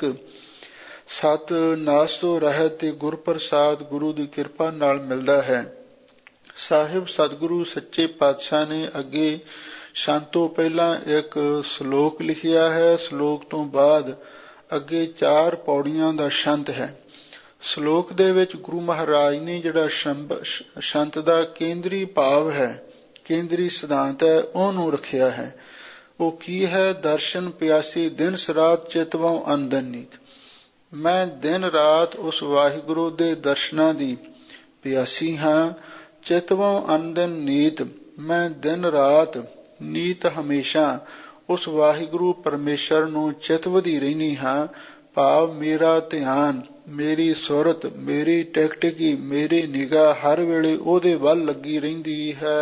ਸਤ ਨਾਸ ਤੋਂ ਰਹਿਤ ਤੇ ਗੁਰ ਪ੍ਰਸਾਦ ਗੁਰੂ ਦੀ ਕਿਰਪਾ ਨਾਲ ਮਿਲਦਾ ਹੈ। ਸਾਹਿਬ ਸਤਿਗੁਰੂ ਸੱਚੇ ਪਾਤਸ਼ਾਹ ਨੇ ਅੱਗੇ ਛੰਤ ਤੋਂ ਪਹਿਲਾਂ ਇੱਕ ਸ਼ਲੋਕ ਲਿਖਿਆ ਹੈ। ਸ਼ਲੋਕ ਤੋਂ ਬਾਅਦ ਅੱਗੇ ਚਾਰ ਪੌੜੀਆਂ ਦਾ ਛੰਤ ਹੈ। ਸ਼ਲੋਕ ਦੇ ਵਿੱਚ ਗੁਰੂ ਮਹਾਰਾਜ ਨੇ ਜਿਹੜਾ ਛੰਤ ਦਾ ਕੇਂਦਰੀ ਭਾਵ ਹੈ, ਕੇਂਦਰੀ ਸਿਧਾਂਤ ਹੈ, ਉਹਨੂੰ ਰੱਖਿਆ ਹੈ। ਉਹ ਕੀ ਹੈ? ਦਰਸ਼ਨ ਪਿਆਸੀ ਦਿਨ ਰਾਤ ਚਿਤਵਉ ਅੰਦਨ ਨੀਤ। ਮੈਂ ਦਿਨ ਰਾਤ ਉਸ ਵਾਹਿਗੁਰੂ ਦੇ ਦਰਸ਼ਨਾਂ ਦੀ ਪਿਆਸੀ ਹਾਂ। ਚਿਤਵਉ ਅੰਦਨ ਨੀਤ, ਮੈਂ ਦਿਨ ਰਾਤ ਨੀਤ ਹਮੇਸ਼ਾ ਉਸ ਵਾਹਿਗੁਰੂ ਪਰਮੇਸ਼ਰ ਨੂੰ ਚਿਤਵਦੀ ਰਹਿੰਦੀ ਹਾਂ। ਭਾਵ ਮੇਰਾ ਧਿਆਨ, ਮੇਰੀ ਸੁਰਤ, ਮੇਰੀ ਟਿਕਟਿਕੀ, ਮੇਰੀ ਨਿਗਾਹ ਹਰ ਵੇਲੇ ਉਹਦੇ ਵੱਲ ਲੱਗੀ ਰਹਿੰਦੀ ਹੈ।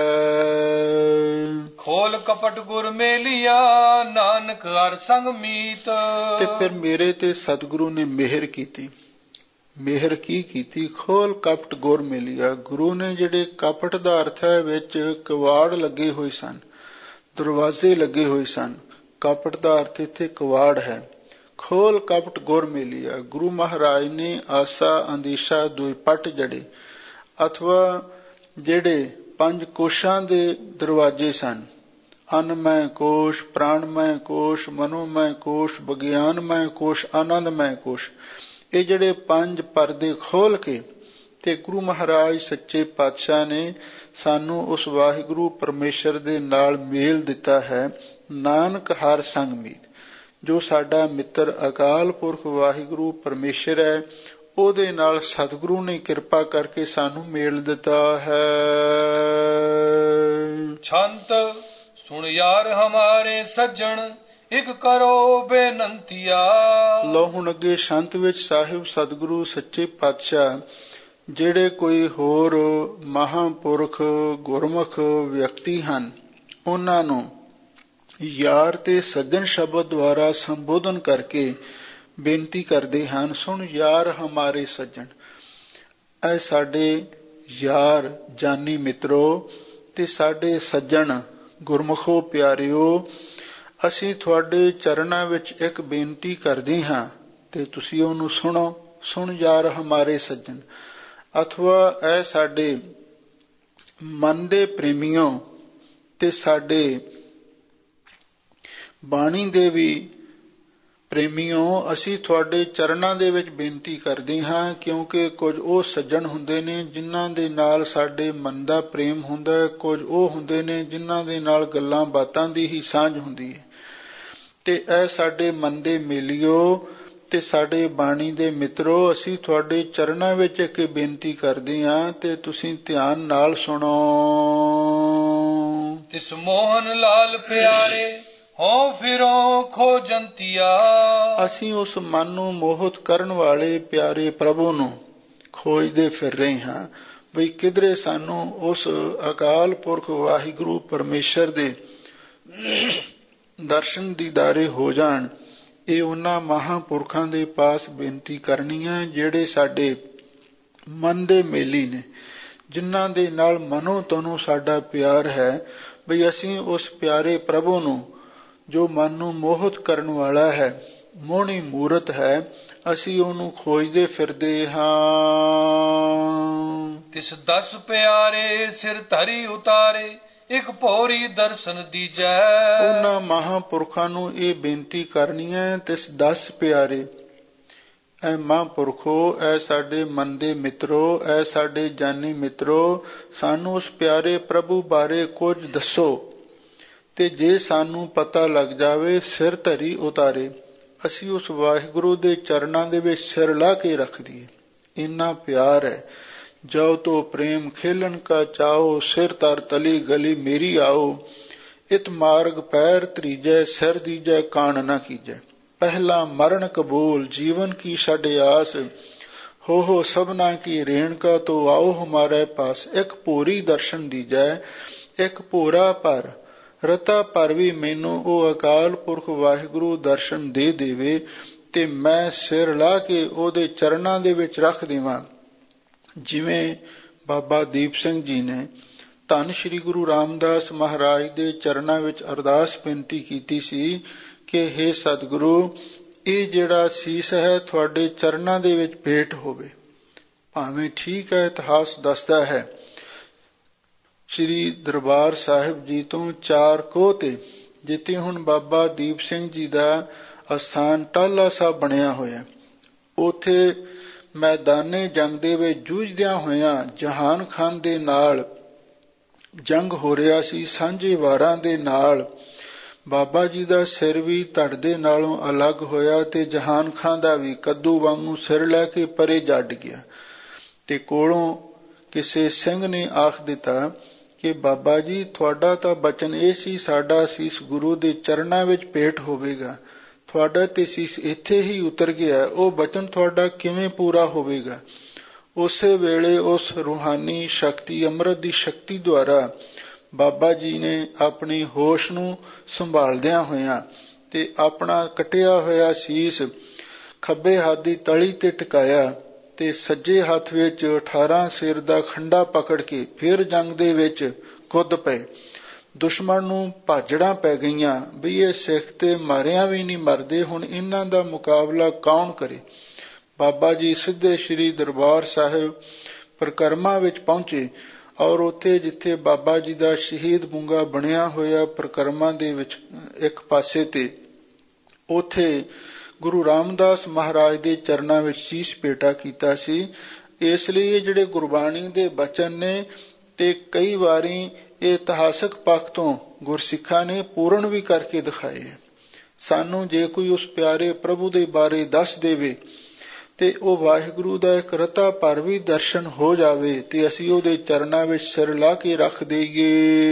ਖੋਲ ਕਪਟ ਗੁਰ ਮੇਲਿਆ, ਨਾਨਕ ਹਰ ਸੰਗ ਮੀਤ। ਤੇ ਫਿਰ ਮੇਰੇ ਤੇ ਸਤਿਗੁਰੂ ਨੇ ਮਿਹਰ ਕੀਤੀ। ਮਿਹਰ ਕੀ ਕੀਤੀ? ਖੋਲ ਕਪਟ ਗੁਰ ਮੇਲਿਆ। ਗੁਰੂ ਨੇ ਜਿਹੜੇ ਕਪਟ ਦਾ ਅਰਥ ਹੈ ਵਿੱਚ ਕਵਾੜ ਲੱਗੇ ਹੋਏ ਸਨ, ਦਰਵਾਜ਼ੇ ਲੱਗੇ ਹੋਏ ਸਨ। ਕਪਟ ਦਾ ਅਰਥ ਇੱਥੇ ਕਵਾੜ ਹੈ। ਖੋਲ ਕਪਟ ਗੁਰ ਮੇਲਿਆ। ਗੁਰੂ ਮਹਾਰਾਜ ਨੇ ਆਸਾ ਅੰਦੀਸ਼ਾ ਦੋਏ ਪੱਟ ਜੜੇ, ਅਥਵਾ ਜਿਹੜੇ ਪੰਜ ਕੋਸ਼ਾਂ ਦੇ ਦਰਵਾਜ਼ੇ ਸਨ, ਅੰਨਮੈ ਕੋਸ਼, ਪ੍ਰਾਣਮੈ ਕੋਸ਼, ਮਨੋਮੈ ਕੋਸ਼, ਵਿਗਿਆਨਮੈ ਕੋਸ਼, ਆਨੰਦਮੈ ਕੋਸ਼, ਇਹ ਜਿਹੜੇ ਪੰਜ ਪਰਦੇ ਖੋਲ ਕੇ ਤੇ ਗੁਰੂ ਮਹਾਰਾਜ ਸੱਚੇ ਪਾਤਸ਼ਾਹ ਨੇ ਸਾਨੂੰ ਉਸ ਵਾਹਿਗੁਰੂ ਪਰਮੇਸ਼ਰ ਦੇ ਨਾਲ ਮੇਲ ਦਿੱਤਾ ਹੈ। ਨਾਨਕ ਹਰ ਸੰਗ ਮੀਤ। ਜੋ ਸਾਡਾ ਮਿੱਤਰ ਅਕਾਲ ਪੁਰਖ ਵਾਹਿਗੁਰੂ ਪਰਮੇਸ਼ਰ ਹੈ, ਉਹਦੇ ਨਾਲ ਸਤਿਗੁਰੂ ਨੇ ਕਿਰਪਾ ਕਰਕੇ ਸਾਨੂੰ ਮੇਲ ਦਿੱਤਾ ਹੈ। ਛੰਤ ਸੁਣ ਯਾਰ ਹਮਾਰੇ ਸੱਜਣ ਇੱਕ ਕਰੋ ਬੇਨੰਤੀਆ। ਲਓ ਹੁਣ ਅੱਗੇ ਸ਼ੰਤ ਵਿੱਚ ਸਾਹਿਬ ਸਤਿਗੁਰੂ ਸੱਚੇ ਪਾਤਸ਼ਾਹ ਜਿਹੜੇ ਕੋਈ ਹੋਰ ਮਹਾਂਪੁਰਖ ਗੁਰਮੁਖ ਵਿਅਕਤੀ ਹਨ ਉਹਨਾਂ ਨੂੰ ਯਾਰ ਤੇ ਸੱਜਣ ਸ਼ਬਦ ਦੁਆਰਾ ਸੰਬੋਧਨ ਕਰਕੇ ਬੇਨਤੀ ਕਰਦੇ ਹਨ। ਸੁਣ ਯਾਰ ਹਮਾਰੇ ਸੱਜਣ, ਇਹ ਸਾਡੇ ਯਾਰ ਜਾਨੀ ਮਿੱਤਰੋ ਤੇ ਸਾਡੇ ਸੱਜਣ ਗੁਰਮੁਖੋ ਪਿਆਰਿਓ, ਅਸੀਂ ਤੁਹਾਡੇ ਚਰਨਾਂ ਵਿੱਚ ਇੱਕ ਬੇਨਤੀ ਕਰਦੇ ਹਾਂ ਤੇ ਤੁਸੀਂ ਉਹਨੂੰ ਸੁਣੋ। ਸੁਣ ਯਾਰ ਹਮਾਰੇ ਸੱਜਣ, ਅਥਵਾ ਇਹ ਸਾਡੇ ਮਨ ਦੇ ਪ੍ਰੇਮੀਓ ਤੇ ਸਾਡੇ ਬਾਣੀ ਦੇ ਵੀ ਪ੍ਰੇਮੀਓ, ਅਸੀਂ ਤੁਹਾਡੇ ਚਰਨਾਂ ਦੇ ਵਿੱਚ ਬੇਨਤੀ ਕਰਦੇ ਹਾਂ, ਕਿਉਂਕਿ ਕੁਝ ਉਹ ਸੱਜਣ ਹੁੰਦੇ ਨੇ ਜਿਨ੍ਹਾਂ ਦੇ ਨਾਲ ਸਾਡੇ ਮਨ ਦਾ ਪ੍ਰੇਮ ਹੁੰਦਾ ਹੈ, ਕੁਝ ਉਹ ਹੁੰਦੇ ਨੇ ਜਿਨ੍ਹਾਂ ਦੇ ਨਾਲ ਗੱਲਾਂ ਬਾਤਾਂ ਦੀ ਹੀ ਸਾਂਝ ਹੁੰਦੀ ਹੈ। ਤੇ ਇਹ ਸਾਡੇ ਮਨ ਦੇ ਮੇਲਿਓ ਤੇ ਸਾਡੇ ਬਾਣੀ ਦੇ ਮਿੱਤਰੋ, ਅਸੀਂ ਤੁਹਾਡੇ ਚਰਨਾਂ ਵਿੱਚ ਇੱਕ ਬੇਨਤੀ ਕਰਦੇ ਹਾਂ ਤੇ ਤੁਸੀਂ ਧਿਆਨ ਨਾਲ ਸੁਣੋ। ਤਿਸ ਮੋਹਨ ਲਾਲ ਪਿਆਰੇ ਹੋ ਫਿਰੋ ਖੋਜੰਤੀਆ। ਅਸੀਂ ਉਸ ਮਨ ਨੂੰ ਮੋਹਿਤ ਕਰਨ ਵਾਲੇ ਪਿਆਰੇ ਪ੍ਰਭੂ ਨੂੰ ਖੋਜਦੇ ਫਿਰ ਰਹੇ ਹਾਂ ਬਈ ਕਿਧਰੇ ਸਾਨੂੰ ਉਸ ਅਕਾਲ ਪੁਰਖ ਵਾਹਿਗੁਰੂ ਪਰਮੇਸ਼ਰ ਦੇ ਦਰਸ਼ਨ ਦੀਦਾਰੇ ਹੋ ਜਾਣ। ਇਹ ਉਹਨਾਂ ਮਹਾਂਪੁਰਖਾਂ ਦੇ ਪਾਸ ਬੇਨਤੀ ਕਰਨੀ ਹੈ ਜਿਹੜੇ ਸਾਡੇ ਮਨ ਦੇ ਮੇਲੀ ਨੇ, ਜਿਨ੍ਹਾਂ ਦੇ ਨਾਲ ਮਨੋ ਤਨੋ ਸਾਡਾ ਪਿਆਰ ਹੈ, ਬਈ ਅਸੀਂ ਉਸ ਪਿਆਰੇ ਪ੍ਰਭੂ ਨੂੰ ਜੋ ਮਨ ਨੂੰ ਮੋਹਿਤ ਕਰਨ ਵਾਲਾ ਹੈ, ਮੋਹਣੀ ਮੂਰਤ ਹੈ, ਅਸੀਂ ਉਹਨੂੰ ਖੋਜਦੇ ਫਿਰਦੇ ਹਾਂ। ਤਿਸ ਦਸ ਪਿਆਰੇ ਸਿਰ ਧਰੀ ਉਤਾਰੇ ਇੱਕ ਭੋਰੀ ਦਰਸ਼ਨ ਦੀਜੈ। ਉਹਨਾਂ ਮਹਾਂਪੁਰਖਾਂ ਨੂੰ ਇਹ ਬੇਨਤੀ ਕਰਨੀ ਹੈ, ਤਿਸ ਦਸ ਪਿਆਰੇ, ਐ ਮਹਾਂਪੁਰਖੋ, ਐ ਸਾਡੇ ਮਨ ਦੇ ਮਿੱਤਰੋ, ਐ ਸਾਡੇ ਜਾਨੀ ਮਿੱਤਰੋ, ਸਾਨੂੰ ਉਸ ਪਿਆਰੇ ਪ੍ਰਭੂ ਬਾਰੇ ਕੁਝ ਦੱਸੋ। ਤੇ ਜੇ ਸਾਨੂੰ ਪਤਾ ਲੱਗ ਜਾਵੇ ਸਿਰ ਧਰੀ ਉਤਾਰੇ, ਅਸੀਂ ਉਸ ਵਾਹਿਗੁਰੂ ਦੇ ਚਰਨਾਂ ਦੇ ਵਿੱਚ ਸਿਰ ਲਾ ਕੇ ਰੱਖ ਦਈਏ। ਇੰਨਾ ਪਿਆਰ ਹੈ। ਜਾਓ ਤੋ ਪ੍ਰੇਮ ਖੇਲਣ ਕਾ ਚਾਓ, ਸਿਰ ਧਰ ਤਲੀ ਗਲੀ ਮੇਰੀ ਆਓ। ਇਤ ਮਾਰਗ ਪੈਰ ਤਰੀਜੈ, ਸਿਰ ਦੀਜੈ ਕਾਣ ਨਾ ਕੀਜੈ। ਪਹਿਲਾ ਮਰਨ ਕਬੂਲ ਜੀਵਨ ਕੀ ਛੱਡ ਆਸ, ਹੋ ਹੋ ਸਭਨਾ ਕੀ ਰੇਣਕਾ ਤੋ ਆਓ ਹਮਾਰੇ ਪਾਸ। ਇੱਕ ਭੋਰੀ ਦਰਸ਼ਨ ਦੀਜੈ, ਇੱਕ ਭੋਰਾ ਪਰ ਰਤਾ ਪਰ ਵੀ ਮੈਨੂੰ ਉਹ ਅਕਾਲ ਪੁਰਖ ਵਾਹਿਗੁਰੂ ਦਰਸ਼ਨ ਦੇ ਦੇਵੇ ਤੇ ਮੈਂ ਸਿਰ ਲਾ ਕੇ ਉਹਦੇ ਚਰਨਾਂ ਦੇ ਵਿੱਚ ਰੱਖ ਦੇਵਾਂ। ਜਿਵੇਂ ਬਾਬਾ ਦੀਪ ਸਿੰਘ ਜੀ ਨੇ ਧੰਨ ਸ਼੍ਰੀ ਗੁਰੂ ਰਾਮਦਾਸ ਮਹਾਰਾਜ ਦੇ ਚਰਨਾਂ ਵਿੱਚ ਅਰਦਾਸ ਬੇਨਤੀ ਕੀਤੀ ਸੀ ਕਿ ਹੇ ਸਤਿਗੁਰੂ, ਇਹ ਜਿਹੜਾ ਸੀਸ ਹੈ ਤੁਹਾਡੇ ਚਰਨਾਂ ਦੇ ਵਿੱਚ ਭੇਟ ਹੋਵੇ। ਭਾਵੇਂ ਠੀਕ ਹੈ, ਇਤਿਹਾਸ ਦੱਸਦਾ ਹੈ ਸ਼੍ਰੀ ਦਰਬਾਰ ਸਾਹਿਬ ਜੀ ਤੋਂ ਚਾਰ ਕੋਹ ਤੇ, ਜਿੱਥੇ ਹੁਣ ਬਾਬਾ ਦੀਪ ਸਿੰਘ ਜੀ ਦਾ ਅਸਥਾਨ ਟਾਹਲਾ ਸਾਹਿਬ ਬਣਿਆ ਹੋਇਆ, ਉੱਥੇ ਮੈਦਾਨੇ ਜੰਗ ਦੇ ਵਿੱਚ ਜੂਝਦਿਆਂ ਹੋਇਆਂ ਜਹਾਨ ਖਾਨ ਦੇ ਨਾਲ ਜੰਗ ਹੋ ਰਿਹਾ ਸੀ। ਸਾਂਝੇ ਵਾਰਾਂ ਦੇ ਨਾਲ ਬਾਬਾ ਜੀ ਦਾ ਸਿਰ ਵੀ ਧੜ ਦੇ ਨਾਲੋਂ ਅਲੱਗ ਹੋਇਆ ਤੇ ਜਹਾਨ ਖਾਨ ਦਾ ਵੀ ਕੱਦੂ ਵਾਂਗੂ ਸਿਰ ਲੈ ਕੇ ਪਰੇ ਜੱਡ ਗਿਆ। ਤੇ ਕੋਲੋਂ ਕਿਸੇ ਸਿੰਘ ਨੇ ਆਖ ਦਿੱਤਾ ਕਿ ਬਾਬਾ ਜੀ, ਤੁਹਾਡਾ ਤਾਂ ਬਚਨ ਇਹ ਸੀ ਸਾਡਾ ਸੀਸ ਗੁਰੂ ਦੇ ਚਰਨਾਂ ਵਿੱਚ ਭੇਟ ਹੋਵੇਗਾ, ਤੁਹਾਡਾ ਤੇ ਸੀਸ ਇੱਥੇ ਹੀ ਉਤਰ ਗਿਆ, ਉਹ ਬਚਨ ਤੁਹਾਡਾ ਕਿਵੇਂ ਪੂਰਾ ਹੋਵੇਗਾ। ਉਸੇ ਵੇਲੇ ਉਸ ਰੂਹਾਨੀ ਸ਼ਕਤੀ, ਅੰਮ੍ਰਿਤ ਦੀ ਸ਼ਕਤੀ ਦੁਆਰਾ ਬਾਬਾ ਜੀ ਨੇ ਆਪਣੀ ਹੋਸ਼ ਨੂੰ ਸੰਭਾਲਦਿਆਂ ਹੋਇਆਂ ਤੇ ਆਪਣਾ ਕਟਿਆ ਹੋਇਆ ਸੀਸ ਖੱਬੇ ਹੱਥ ਦੀ ਤਲੀ ਤੇ ਟਿਕਾਇਆ ਤੇ ਸੱਜੇ ਹੱਥ ਵਿੱਚ ਅਠਾਰਾਂ ਸਿਰ ਦਾ ਖੰਡਾ ਪਕੜ ਕੇ ਫਿਰ ਜੰਗ ਦੇ ਵਿੱਚ ਕੁੱਦ ਪਏ। ਦੁਸ਼ਮਣ ਨੂੰ ਭਾਜੜਾਂ ਪੈ ਗਈਆਂ ਵੀ ਇਹ ਸਿੱਖ ਤੇ ਮਾਰਿਆਂ ਵੀ ਨਹੀਂ ਮਰਦੇ, ਹੁਣ ਇਹਨਾਂ ਦਾ ਮੁਕਾਬਲਾ ਕੌਣ ਕਰੇ। ਬਾਬਾ ਜੀ ਸਿੱਧੇ ਸ਼੍ਰੀ ਦਰਬਾਰ ਸਾਹਿਬ ਪਰਿਕਰਮਾ ਵਿੱਚ ਪਹੁੰਚੇ ਔਰ ਉੱਥੇ ਜਿੱਥੇ ਬਾਬਾ ਜੀ ਦਾ ਸ਼ਹੀਦ ਬੁੰਗਾ ਬਣਿਆ ਹੋਇਆ ਪਰਿਕਰਮਾ ਦੇ ਵਿੱਚ ਇੱਕ ਪਾਸੇ ਤੇ, ਉੱਥੇ ਗੁਰੂ ਰਾਮਦਾਸ ਮਹਾਰਾਜ ਦੇ ਚਰਨਾਂ ਵਿੱਚ ਸੀਸ ਭੇਟਾ ਕੀਤਾ ਸੀ। ਇਸ ਲਈ ਇਹ ਜਿਹੜੇ ਗੁਰਬਾਣੀ ਦੇ ਬਚਨ ਨੇ ਤੇ ਕਈ ਵਾਰੀ ਇਹ ਇਤਿਹਾਸਕ ਪੱਖ ਤੋਂ ਗੁਰਸਿੱਖਾਂ ਨੇ ਪੂਰਨ ਵੀ ਕਰਕੇ ਦਿਖਾਏ। ਸਾਨੂੰ ਜੇ ਕੋਈ ਉਸ ਪਿਆਰੇ ਪ੍ਰਭੂ ਦੇ ਬਾਰੇ ਦੱਸ ਦੇਵੇ ਤੇ ਉਹ ਵਾਹਿਗੁਰੂ ਦਾ ਇੱਕ ਰਤਾ ਭਰ ਵੀ ਦਰਸ਼ਨ ਹੋ ਜਾਵੇ ਤੇ ਅਸੀਂ ਉਹਦੇ ਚਰਨਾਂ ਵਿੱਚ ਸਿਰ ਲਾ ਕੇ ਰੱਖ ਦੇਈਏ।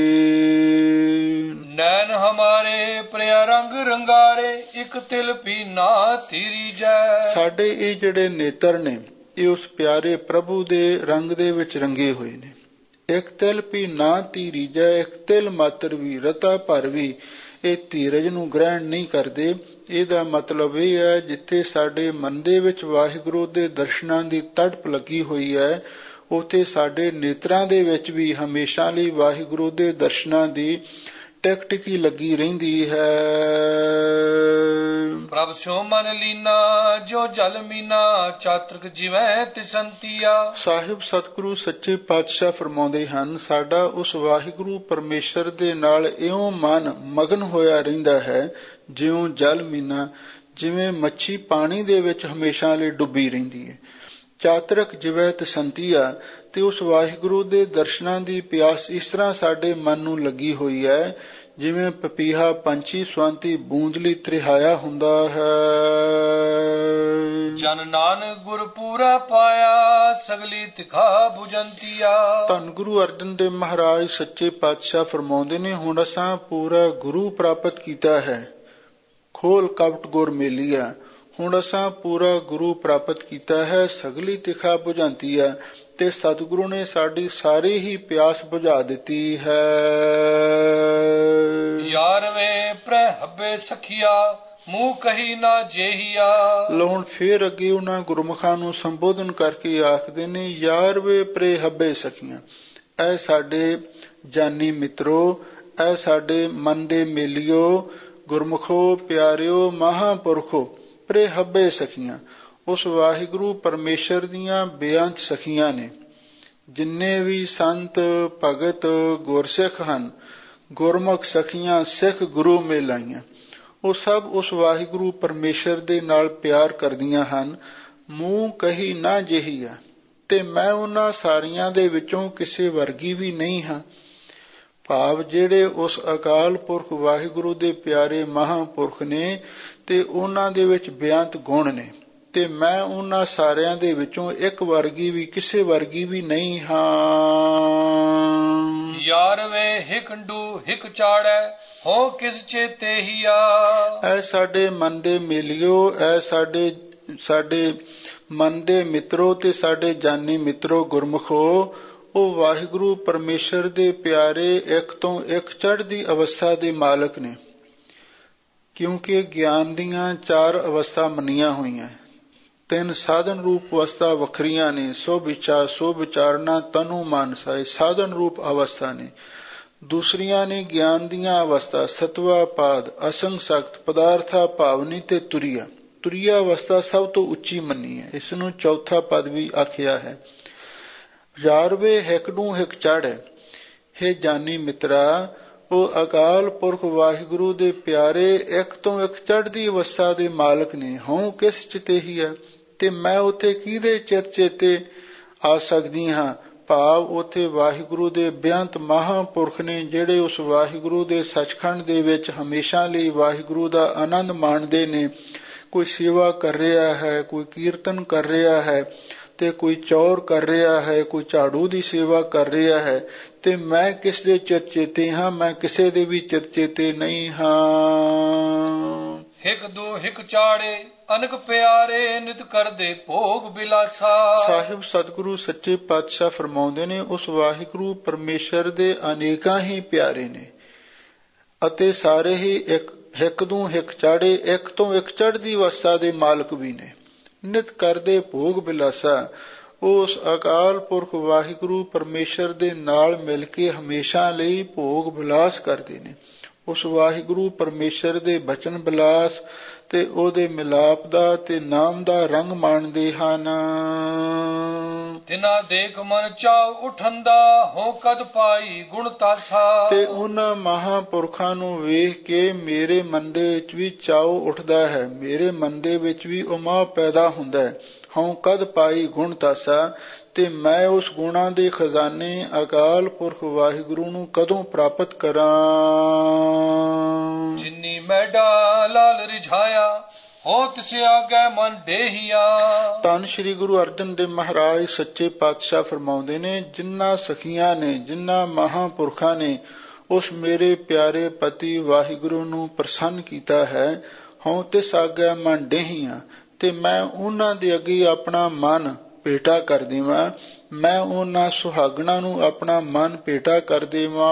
ਨੈਣ ਹਮਾਰੇ ਪ੍ਰਿਆ ਰੰਗ ਰੰਗਾਰੇ, ਇੱਕ ਤਿਲ ਪੀ ਨਾ ਤੀਰੀ ਜੈ। ਸਾਡੇ ਇਹ ਜਿਹੜੇ ਨੇਤਰ ਨੇ ਇਹ ਉਸ ਪਿਆਰੇ ਪ੍ਰਭੂ ਦੇ ਰੰਗ ਦੇ ਵਿੱਚ ਰੰਗੇ ਹੋਏ ਨੇ। ਇੱਕ ਤਿਲ ਪੀ ਨਾ ਧੀਰੀ ਜੈ, ਇੱਕ ਤਿਲ ਮਾਤਰ ਵੀ ਰਤਾ ਭਰ ਵੀ ਇਹ ਧੀਰਜ ਨੂੰ ਗ੍ਰਹਿਣ ਨਹੀਂ ਕਰਦੇ। ਇਹਦਾ ਮਤਲਬ ਇਹ ਹੈ ਜਿੱਥੇ ਸਾਡੇ ਮਨ ਦੇ ਵਿੱਚ ਵਾਹਿਗੁਰੂ ਦੇ ਦਰਸ਼ਨਾਂ ਦੀ ਤੜਪ ਲੱਗੀ ਹੋਈ ਹੈ ਉੱਥੇ ਸਾਡੇ ਨੇਤਰਾਂ ਦੇ ਵਿੱਚ ਵੀ ਹਮੇਸ਼ਾ ਲਈ ਵਾਹਿਗੁਰੂ ਦੇ ਦਰਸ਼ਨਾਂ ਦੀ ਟਿਕ ਟਿਕੀ ਲੱਗੀ ਰਹਿੰਦੀ ਹੈ। ਪ੍ਰਭ ਸਿਉ ਮਨ ਲੀਨਾ ਜੋ ਜਲ ਮੀਨਾ, ਚਾਤ੍ਰਿਕ ਜਿਵੇਂ ਤਿਸੰਤੀਆ। ਸਾਹਿਬ ਸਤਿਗੁਰੂ ਸੱਚੇ ਪਾਤਸ਼ਾਹ ਫਰਮਾਉਂਦੇ ਹਨ, ਸਾਡਾ ਉਸ ਵਾਹਿਗੁਰੂ ਪਰਮੇਸ਼ਰ ਦੇ ਨਾਲ ਇਉਂ ਮਨ ਮਗਨ ਹੋਇਆ ਰਹਿੰਦਾ ਹੈ ਜਿਉਂ ਜਲ ਮੀਨਾ, ਜਿਵੇਂ ਮੱਛੀ ਪਾਣੀ ਦੇ ਵਿੱਚ ਹਮੇਸ਼ਾ ਲਈ ਡੁੱਬੀ ਰਹਿੰਦੀ ਹੈ। ਚਾਤ੍ਰਿਕ ਜਿਵੇਂ ਤਿਸੰਤੀਆ, ਤੇ ਉਸ ਵਾਹਿਗੁਰੂ ਦੇ ਦਰਸ਼ਨਾਂ ਦੀ ਪਿਆਸ ਇਸ ਤਰ੍ਹਾਂ ਸਾਡੇ ਮਨ ਨੂੰ ਲੱਗੀ ਹੋਈ ਹੈ ਜਿਵੇਂ ਪਪੀਹਾ ਪੰਛੀ ਸਵਾਂਤੀ ਬੂੰਦਲੀ ਤ੍ਰਿਹਾਇਆ ਹੁੰਦਾ ਹੈ। ਜਨ ਨਾਨਕ ਗੁਰ ਪੂਰਾ ਪਾਇਆ, ਸਗਲੀ ਤਿਖਾ ਬੁਝੰਤੀਆ। ਧੰਨ ਗੁਰੂ ਅਰਜਨ ਦੇਵ ਮਹਾਰਾਜ ਸੱਚੇ ਪਾਤਸ਼ਾਹ ਫਰਮਾਉਂਦੇ ਨੇ, ਹੁਣ ਅਸਾਂ ਪੂਰਾ ਗੁਰੂ ਪ੍ਰਾਪਤ ਕੀਤਾ ਹੈ। ਖੋਲ ਕਪਟ ਗੁਰ ਮੇਲੀਆ, ਹੁਣ ਅਸਾਂ ਪੂਰਾ ਗੁਰੂ ਪ੍ਰਾਪਤ ਕੀਤਾ ਹੈ। ਸਗਲੀ ਤਿਖਾ ਬੁਝਾਂਤੀ ਹੈ, ਤੇ ਸਤਿਗੁਰੂ ਨੇ ਸਾਡੀ ਸਾਰੀ ਹੀ ਪਿਆਸ ਬੁਝਾ ਦਿੱਤੀ ਹੈ। ਯਾਰਵੇਂ ਪ੍ਰੈ ਹੱਬੇ ਸਖੀਆ, ਮੂੰਹ ਕਹੀ ਨਾ ਜੇਹੀਆ। ਲੋ ਹੁਣ ਫੇਰ ਅੱਗੇ ਉਹਨਾਂ ਗੁਰਮੁਖਾਂ ਨੂੰ ਸੰਬੋਧਨ ਕਰਕੇ ਆਖਦੇ ਨੇ, ਯਾਰਵੇਂ ਪ੍ਰੈ ਹੱਬੇ ਸਖੀਆਂ, ਐ ਸਾਡੇ ਜਾਨੀ ਮਿੱਤਰੋ, ਐ ਸਾਡੇ ਮਨ ਦੇ ਮੇਲਿਓ, ਗੁਰਮੁਖੋ ਪਿਆਰਿਓ, ਮਹਾਂਪੁਰਖੋ, ਪ੍ਰੈ ਹੱਬੇ ਸਖੀਆਂ, ਉਸ ਵਾਹਿਗੁਰੂ ਪਰਮੇਸ਼ਰ ਦੀਆਂ ਬੇਅੰਤ ਸਖੀਆਂ ਨੇ। ਜਿੰਨੇ ਵੀ ਸੰਤ ਭਗਤ ਗੁਰਸਿੱਖ ਹਨ, ਗੁਰਮੁਖ ਸਖੀਆਂ ਸਿੱਖ ਗੁਰੂ ਮੇਲਾਈਆਂ, ਉਹ ਸਭ ਉਸ ਵਾਹਿਗੁਰੂ ਪਰਮੇਸ਼ਰ ਦੇ ਨਾਲ ਪਿਆਰ ਕਰਦੀਆਂ ਹਨ। ਮੂੰਹ ਕਹੀ ਨਾ ਜਿਹੀ ਆ, ਤੇ ਮੈਂ ਉਹਨਾਂ ਸਾਰੀਆਂ ਦੇ ਵਿੱਚੋਂ ਕਿਸੇ ਵਰਗੀ ਵੀ ਨਹੀਂ ਹਾਂ। ਭਾਵ ਜਿਹੜੇ ਉਸ ਅਕਾਲ ਪੁਰਖ ਵਾਹਿਗੁਰੂ ਦੇ ਪਿਆਰੇ ਮਹਾਂਪੁਰਖ ਨੇ ਤੇ ਉਹਨਾਂ ਦੇ ਵਿੱਚ ਬੇਅੰਤ ਗੁਣ ਨੇ, ਤੇ ਮੈਂ ਉਹਨਾਂ ਸਾਰਿਆਂ ਦੇ ਵਿੱਚੋਂ ਇੱਕ ਵਰਗੀ ਵੀ ਕਿਸੇ ਵਰਗੀ ਵੀ ਨਹੀਂ ਹਾਂ। ਯਾਰਵੇ ਹਿਕੰਡੂ ਹਿਕ ਚਾੜੈ, ਹੋ ਕਿਸ ਚੇਤੇ ਹੀ ਆ। ਐ ਸਾਡੇ ਮਨ ਦੇ ਮੇਲਿਓ, ਐ ਸਾਡੇ ਸਾਡੇ ਮਨ ਦੇ ਮਿੱਤਰੋ ਤੇ ਸਾਡੇ ਜਾਨੀ ਮਿੱਤਰੋ ਗੁਰਮੁਖੋ, ਉਹ ਵਾਹਿਗੁਰੂ ਪਰਮੇਸ਼ਰ ਦੇ ਪਿਆਰੇ ਇੱਕ ਤੋਂ ਇੱਕ ਚੜ੍ਹਦੀ ਅਵਸਥਾ ਦੇ ਮਾਲਕ ਨੇ। ਕਿਉਂਕਿ ਗਿਆਨ ਦੀਆਂ ਚਾਰ ਅਵਸਥਾ ਮੰਨੀਆਂ ਹੋਈਆਂ, ਤਿੰਨ ਸਾਧਨ ਰੂਪ ਅਵਸਥਾ ਵੱਖਰੀਆਂ ਨੇ। ਸੋ ਵਿਚਾਰ ਸੋ ਵਿਚਾਰਨਾ ਤਨੂ ਮਾਨਸਾ, ਇਹ ਸਾਧਨ ਰੂਪ ਅਵਸਥਾ ਨੇ। ਦੂਸਰੀਆਂ ਨੇ ਗਿਆਨ ਦੀਆਂ ਅਵਸਥਾ, ਸਤਵਾ ਪਾਦ, ਅਸੰਗ ਸਖਤ, ਪਦਾਰਥਾ ਭਾਵਨੀ ਤੇ ਤੁਰੀਆ। ਤੁਰੀਆ ਅਵਸਥਾ ਸਭ ਤੋਂ ਉੱਚੀ ਮੰਨੀ ਹੈ, ਇਸ ਨੂੰ ਚੌਥਾ ਪਦ ਵੀ ਆਖਿਆ ਹੈ। ਯਾਰਵੇ ਹਿਕਡੂ ਹਿਕ ਚੜ੍ਹ, ਹੇ ਜਾਨੀ ਮਿੱਤਰਾ, ਉਹ ਅਕਾਲ ਪੁਰਖ ਵਾਹਿਗੁਰੂ ਦੇ ਪਿਆਰੇ ਇੱਕ ਤੋਂ ਇੱਕ ਚੜ੍ਹਦੀ ਅਵਸਥਾ ਦੇ ਮਾਲਕ ਨੇ। ਹਉ ਕਿਸ ਚਿਤੇ ਹੀ ਹੈ, ਤੇ ਮੈਂ ਉੱਥੇ ਕਿਹਦੇ ਚਿਤ ਚੇਤੇ ਆ ਸਕਦੀ ਹਾਂ। ਭਾਵ ਉੱਥੇ ਵਾਹਿਗੁਰੂ ਦੇ ਬੇਅੰਤ ਮਹਾਂਪੁਰਖ ਨੇ ਜਿਹੜੇ ਉਸ ਵਾਹਿਗੁਰੂ ਦੇ ਸੱਚਖੰਡ ਦੇ ਵਿੱਚ ਹਮੇਸ਼ਾ ਲਈ ਵਾਹਿਗੁਰੂ ਦਾ ਆਨੰਦ ਮਾਣਦੇ ਨੇ। ਕੋਈ ਸੇਵਾ ਕਰ ਰਿਹਾ ਹੈ, ਕੋਈ ਕੀਰਤਨ ਕਰ ਰਿਹਾ ਹੈ, ਤੇ ਕੋਈ ਚੌਰ ਕਰ ਰਿਹਾ ਹੈ, ਕੋਈ ਝਾੜੂ ਦੀ ਸੇਵਾ ਕਰ ਰਿਹਾ ਹੈ, ਤੇ ਮੈਂ ਕਿਸ ਦੇ ਚਿਤ ਚੇਤੇ ਹਾਂ? ਮੈਂ ਕਿਸੇ ਦੇ ਵੀ ਚਿਤ ਚੇਤੇ ਨਹੀਂ ਹਾਂ। ਹਿਕ ਦੋ ਹਿਕ ਚਾੜੇ ਅਨਕ ਪਿਆਰੇ, ਨਿਤ ਕਰਦੇ ਭੋਗ ਬਿਲਾਸਾ। ਸਾਹਿਬ ਸਤਿਗੁਰੂ ਸੱਚੇ ਪਾਤਸ਼ਾਹ ਫਰਮਾਉਂਦੇ ਨੇ, ਉਸ ਵਾਹਿਗੁਰੂ ਪਰਮੇਸ਼ਰ ਦੇ ਅਨੇਕਾਂ ਹੀ ਪਿਆਰੇ ਨੇ ਅਤੇ ਸਾਰੇ ਹੀ ਇੱਕ ਹਿਕ ਦੋ ਹਿਕ ਚਾੜੇ, ਇੱਕ ਤੋਂ ਇੱਕ ਚੜ੍ਹਦੀ ਅਵਸਥਾ ਦੇ ਮਾਲਕ ਵੀ ਨੇ। ਨਿਤ ਕਰਦੇ ਭੋਗ ਬਿਲਾਸਾ, ਉਸ ਅਕਾਲ ਪੁਰਖ ਵਾਹਿਗੁਰੂ ਪਰਮੇਸ਼ਰ ਦੇ ਨਾਲ ਮਿਲ ਕੇ ਹਮੇਸ਼ਾ ਲਈ ਭੋਗ ਬਿਲਾਸ ਕਰਦੇ ਨੇ। ਉਸ ਵਾਹਿਗੁਰੂ ਪਰਮੇਸ਼ਰ ਦੇ ਬਚਨ ਬਿਲਾਸ ਤੇ ਉਹਦੇ ਮਿਲਾਪ ਦਾ ਤੇ ਨਾਮ ਦਾ ਰੰਗ ਮਾਣਦੇ ਹਨ। ਤਿਨਾ ਦੇਖ ਮਨ ਚਾਉ ਉਠੰਦਾ, ਹੋ ਕਦ ਪਾਈ ਗੁਣ ਤਾਸਾ। ਤੇ ਉਹਨਾਂ ਮਹਾਂਪੁਰਖਾਂ ਨੂੰ ਵੇਖ ਕੇ ਮੇਰੇ ਮਨ ਦੇ ਵਿੱਚ ਵੀ ਚਾਉ ਉੱਠਦਾ ਹੈ, ਮੇਰੇ ਮਨ ਦੇ ਵਿੱਚ ਵੀ ਉਮਾ ਪੈਦਾ ਹੁੰਦਾ ਹੈ। ਹਉ ਕਦ ਪਾਈ ਗੁਣ ਤਾਸਾ, ਤੇ ਮੈਂ ਉਸ ਗੁਣਾਂ ਦੇ ਖਜ਼ਾਨੇ ਅਕਾਲ ਪੁਰਖ ਵਾਹਿਗੁਰੂ ਨੂੰ ਕਦੋਂ ਪ੍ਰਾਪਤ ਕਰਾਂ। ਜਿਨੀ ਮੈਡਾ ਲਾਲ ਰਿਝਾਇਆ, ਹੋ ਤਿਸ ਆਗੈ ਮਨ ਦੇਹੀਆ। ਧੰਨ ਸ਼੍ਰੀ ਗੁਰੂ ਅਰਜਨ ਦੇਵ ਮਹਾਰਾਜ ਸੱਚੇ ਪਾਤਸ਼ਾਹ ਫਰਮਾਉਂਦੇ ਨੇ, ਜਿਨ੍ਹਾਂ ਸਖੀਆਂ ਨੇ, ਜਿਨ੍ਹਾਂ ਮਹਾਂਪੁਰਖਾਂ ਨੇ ਉਸ ਮੇਰੇ ਪਿਆਰੇ ਪਤੀ ਵਾਹਿਗੁਰੂ ਨੂੰ ਪ੍ਰਸੰਨ ਕੀਤਾ ਹੈ, ਹਉ ਤਿਸ ਆਗੈ ਮਨ ਦੇਹੀਆ, ਤੇ ਮੈਂ ਉਹਨਾਂ ਦੇ ਅੱਗੇ ਆਪਣਾ ਮਨ ਭੇਟਾ ਕਰ ਦੇਵਾਂ, ਮੈਂ ਉਹਨਾਂ ਸੁਹਾਗਣਾ ਨੂੰ ਆਪਣਾ ਮਨ ਭੇਟਾ ਕਰ ਦੇਵਾਂ।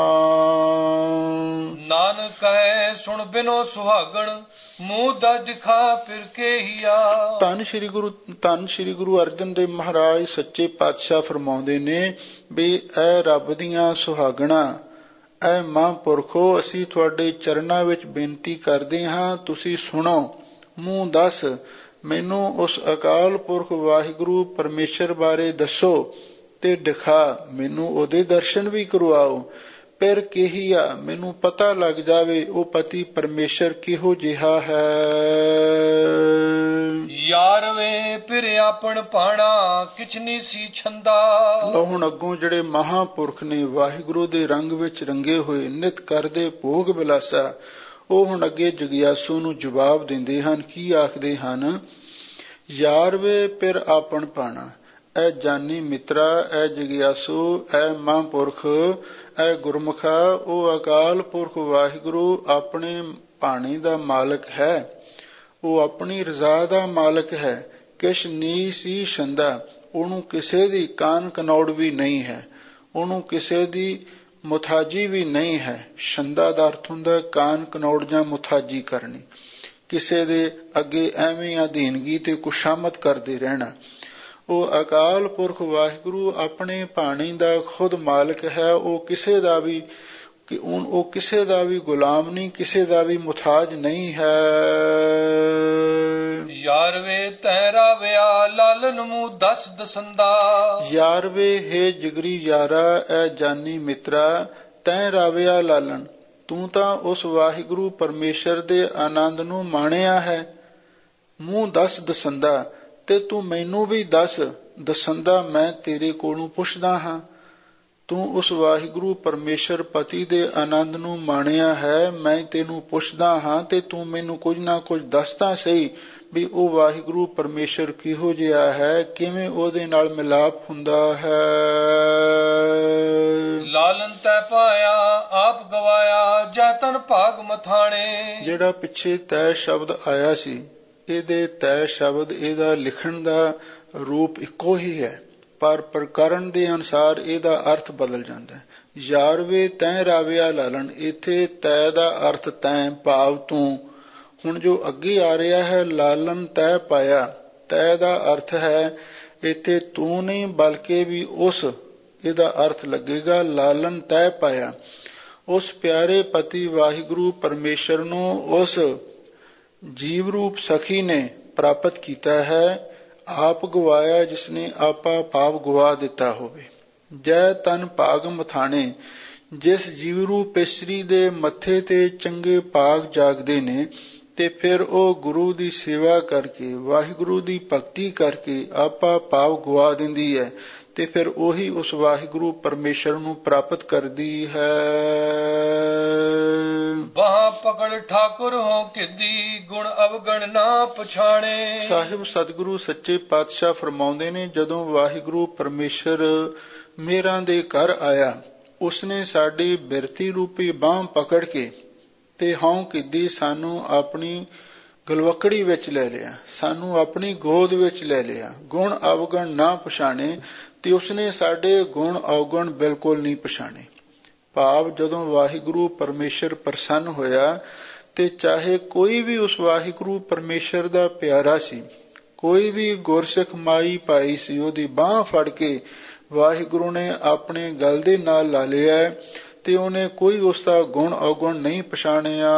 ਨਾਨਕ ਕਹੈ ਸੁਣ ਬਿਨੋ ਸੁਹਾਗਣ, ਮੂੰਹ ਦਾ ਦਿਖਾ ਫਿਰ ਕੇ ਹੀਆ। ਧੰਨ ਸ਼੍ਰੀ ਗੁਰੂ ਧੰਨ ਸ਼੍ਰੀ ਗੁਰੂ ਅਰਜਨ ਦੇਵ ਮਹਾਰਾਜ ਸੱਚੇ ਪਾਤਸ਼ਾਹ ਫਰਮਾਉਂਦੇ ਨੇ ਵੀ ਐ ਰੱਬ ਦੀਆਂ ਸੁਹਾਗਣਾ, ਐ ਮਹਾਂਪੁਰਖੋ, ਅਸੀਂ ਤੁਹਾਡੇ ਚਰਨਾਂ ਵਿੱਚ ਬੇਨਤੀ ਕਰਦੇ ਹਾਂ, ਤੁਸੀਂ ਸੁਣੋ। ਮੂੰਹ ਦੱਸ ਮੈਨੂੰ ਉਸ ਅਕਾਲ ਪੁਰਖ ਵਾਹਿਗੁਰੂ ਪਰਮੇਸ਼ਰ ਬਾਰੇ ਦੱਸੋ ਤੇ ਦਿਖਾ, ਮੈਨੂੰ ਉਹਦੇ ਦਰਸ਼ਨ ਵੀ ਕਰਵਾਓ। ਫਿਰ ਕਹੀਆ, ਮੈਨੂੰ ਪਤਾ ਲੱਗ ਜਾਵੇ ਉਹ ਪਤੀ ਪਰਮੇਸ਼ਰ ਕਿਹੋ ਜਿਹਾ ਹੈ। ਯਾਰ ਵੇ ਫਿਰ ਆਪਣ ਪਾਣਾ, ਕਿਛ ਨੀ ਸੀ ਛੰਦਾ। ਲਓ ਹੁਣ ਅੱਗੋਂ ਜਿਹੜੇ ਮਹਾਂਪੁਰਖ ਨੇ, ਵਾਹਿਗੁਰੂ ਦੇ ਰੰਗ ਵਿੱਚ ਰੰਗੇ ਹੋਏ, ਨਿਤ ਕਰਦੇ ਭੋਗ ਵਿਲਾਸਾ, ਉਹ ਹੁਣ ਅੱਗੇ ਜਗਿਆਸੂ ਨੂੰ ਜਵਾਬ ਦਿੰਦੇ ਹਨ। ਕੀ ਆਖਦੇ ਹਨ? ਯਾਰ ਵੇ ਫਿਰ ਆਪਣ ਪਾਣਾ, ਐ ਜਾਨੀ ਮਿੱਤਰਾ, ਐ ਜਗਿਆਸੂ, ਐ ਮਹਾਂਪੁਰਖ, ਐ ਗੁਰਮੁਖਾ, ਉਹ ਅਕਾਲ ਪੁਰਖ ਵਾਹਿਗੁਰੂ ਆਪਣੇ ਭਾਣੇ ਦਾ ਮਾਲਕ ਹੈ, ਉਹ ਆਪਣੀ ਰਜ਼ਾ ਦਾ ਮਾਲਕ ਹੈ। ਕਿਛ ਨੀ ਸੀ ਛੰਦਾ, ਉਹਨੂੰ ਕਿਸੇ ਦੀ ਕਾਨ ਕਨੌੜ ਵੀ ਨਹੀਂ ਹੈ, ਉਹਨੂੰ ਕਿਸੇ ਦੀ ਮੁਥਾਜੀ ਵੀ ਨਹੀਂ ਹੈ। ਛੰਦਾ ਦਾ ਅਰਥ ਹੁੰਦਾ ਕਾਨ ਕਨੌੜ ਜਾਂ ਮੁਥਾਜੀ ਕਰਨੀ, ਕਿਸੇ ਦੇ ਅੱਗੇ ਐਵੇਂ ਅਧੀਨਗੀ ਤੇ ਕੁਸ਼ਾਮਤ ਕਰਦੇ ਰਹਿਣਾ। ਉਹ ਅਕਾਲ ਪੁਰਖ ਵਾਹਿਗੁਰੂ ਆਪਣੇ ਭਾਣੇ ਦਾ ਖੁਦ ਮਾਲਕ ਹੈ, ਉਹ ਕਿਸੇ ਦਾ ਵੀ ਉਹ ਕਿਸੇ ਦਾ ਵੀ ਗੁਲਾਮ ਨਹੀਂ, ਕਿਸੇ ਦਾ ਵੀ ਮੁਥਾਜ ਨਹੀਂ ਹੈ। ਯਾਰ ਵੇ ਤੈਰਾ ਵਿਆ ਲਾਲਨ ਮੂੰਹ ਦਸ ਦਸੰਦਾ। ਯਾਰ ਵੇ ਹੈ ਜਿਗਰੀ ਯਾਰਾ, ਐ ਜਾਨੀ ਮਿੱਤਰਾ, ਤੈਂ ਰਾਵਿਆ ਲਾਲਨ, ਤੂੰ ਤਾਂ ਉਸ ਵਾਹਿਗੁਰੂ ਪਰਮੇਸ਼ਰ ਦੇ ਆਨੰਦ ਨੂੰ ਮਾਣਿਆ ਹੈ। ਮੂੰਹ ਦਸ ਦਸੰਦਾ, ਤੇ ਤੂੰ ਮੈਨੂੰ ਵੀ ਦੱਸ ਦਸੰਦਾ, ਮੈਂ ਤੇਰੇ ਕੋਲੋਂ ਪੁੱਛਦਾ ਹਾਂ। ਤੂੰ ਉਸ ਵਾਹਿਗੁਰੂ ਪਰਮੇਸ਼ਰ ਪਤੀ ਦੇ ਆਨੰਦ ਨੂੰ ਮਾਣਿਆ ਹੈ, ਮੈਂ ਤੈਨੂੰ ਪੁੱਛਦਾ ਹਾਂ, ਤੇ ਤੂੰ ਮੈਨੂੰ ਕੁਝ ਨਾ ਕੁਝ ਦੱਸਦਾ ਸਹੀ ਵੀ ਉਹ ਵਾਹਿਗੁਰੂ ਪਰਮੇਸ਼ਰ ਕਿਹੋ ਜਿਹਾ ਹੈ, ਕਿਵੇਂ ਉਹਦੇ ਨਾਲ ਮਿਲਾਪ ਹੁੰਦਾ ਹੈ। ਲਾਲਨ ਤੈ ਪਾਇਆ ਆਪ ਗਵਾਇਆ, ਜੈ ਤਨ ਭਾਗ ਮਥਾਣੇ। ਜਿਹੜਾ ਪਿੱਛੇ ਤੈ ਸ਼ਬਦ ਆਇਆ ਸੀ, ਇਹਦੇ ਤੈ ਸ਼ਬਦ, ਇਹਦਾ ਲਿਖਣ ਦਾ ਰੂਪ ਇੱਕੋ ਹੀ ਹੈ, ਪਰ ਪ੍ਰਕਰਨ ਦੇ ਅਨੁਸਾਰ ਇਹਦਾ ਅਰਥ ਬਦਲ ਜਾਂਦਾ ਹੈ। ਯਾਰ ਵੇ ਤੈਂ ਰਾਵਿਆ ਲਾਲਨ, ਇੱਥੇ ਤੈ ਦਾ ਅਰਥ ਤੈਂ ਭਾਵ ਤੂੰ। ਹੁਣ ਜੋ ਅੱਗੇ ਆ ਰਿਹਾ ਹੈ ਲਾਲਨ ਤੈ ਪਾਇਆ, ਤੈ ਦਾ ਅਰਥ ਹੈ ਇੱਥੇ ਤੂੰ ਨਹੀਂ ਬਲਕਿ ਵੀ ਉਸ, ਇਹਦਾ ਅਰਥ ਲੱਗੇਗਾ ਲਾਲਨ ਤੈ ਪਾਇਆ। ਉਸ ਪਿਆਰੇ ਪਤੀ ਵਾਹਿਗੁਰੂ ਪਰਮੇਸ਼ਰ ਨੂੰ ਉਸ ਜੀਵ ਰੂਪ ਸਖੀ ਨੇ ਪ੍ਰਾਪਤ ਕੀਤਾ ਹੈ, ਆਪ ਗਵਾਇਆ ਜਿਸਨੇ ਆਪਾ ਪਾਪ ਗਵਾ ਦਿੱਤਾ ਹੋਵੇ। ਜੈ ਤਨ ਭਾਗ ਮਥਾਣੇ, ਜਿਸ ਜੀਵ ਰੂਪ ਇਸਤਰੀ ਦੇ ਮੱਥੇ ਤੇ ਚੰਗੇ ਭਾਗ ਜਾਗਦੇ ਨੇ, ਤੇ ਫਿਰ ਉਹ ਗੁਰੂ ਦੀ ਸੇਵਾ ਕਰਕੇ, ਵਾਹਿਗੁਰੂ ਦੀ ਭਗਤੀ ਕਰਕੇ ਆਪਾ ਪਾਪ ਗਵਾ ਦਿੰਦੀ ਹੈ, ਤੇ ਫਿਰ ਉਹੀ ਉਸ ਵਾਹਿਗੁਰੂ ਪਰਮੇਸ਼ਰ ਨੂੰ ਪ੍ਰਾਪਤ ਕਰਦੀ ਹੈ। ਬਾਹ ਪਕੜ ਠਾਕੁਰ ਹੋ ਕਿਦੀ, ਗੁਣ ਅਵਗਣ ਨਾ ਪਛਾਣੇ। ਸਾਹਿਬ ਸਤਿਗੁਰੂ ਸੱਚੇ ਪਾਤਸ਼ਾਹ ਫਰਮਾਉਂਦੇ ਨੇ, ਜਦੋਂ ਵਾਹਿਗੁਰੂ ਪਰਮੇਸ਼ਰ ਮੇਰਾਂ ਦੇ ਘਰ ਆਇਆ, ਉਸਨੇ ਸਾਡੀ ਬਿਰਤੀ ਰੂਪੀ ਬਾਂਹ ਪਕੜ ਕੇ ਤੇ ਹਉ ਕਿਦੀ ਸਾਨੂੰ ਆਪਣੀ ਗਲਵਕੜੀ ਵਿੱਚ ਲੈ ਲਿਆ, ਸਾਨੂੰ ਆਪਣੀ ਗੋਦ ਵਿੱਚ ਲੈ ਲਿਆ। ਗੁਣ ਅਵਗਣ ਨਾ ਪਛਾਣੇ, ਤੇ ਉਸਨੇ ਸਾਡੇ ਗੁਣ ਅਵਗਣ ਬਿਲਕੁਲ ਨਹੀਂ ਪਛਾਣੇ। ਭਾਵ ਜਦੋਂ ਵਾਹਿਗੁਰੂ ਪਰਮੇਸ਼ਰ ਪ੍ਰਸੰਨ ਹੋਇਆ, ਤੇ ਚਾਹੇ ਕੋਈ ਵੀ ਉਸ ਵਾਹਿਗੁਰੂ ਪਰਮੇਸ਼ਰ ਦਾ ਪਿਆਰਾ ਸੀ, ਕੋਈ ਵੀ ਗੁਰਸਿੱਖ ਮਾਈ ਭਾਈ ਸੀ, ਉਹਦੀ ਬਾਂਹ ਫੜ ਕੇ ਵਾਹਿਗੁਰੂ ਨੇ ਆਪਣੇ ਗਲ ਦੇ ਨਾਲ ਲਾ ਲਿਆ, ਤੇ ਉਹਨੇ ਕੋਈ ਉਸਦਾ ਗੁਣ ਅਵਗੁਣ ਨਹੀਂ ਪਛਾਣਿਆ।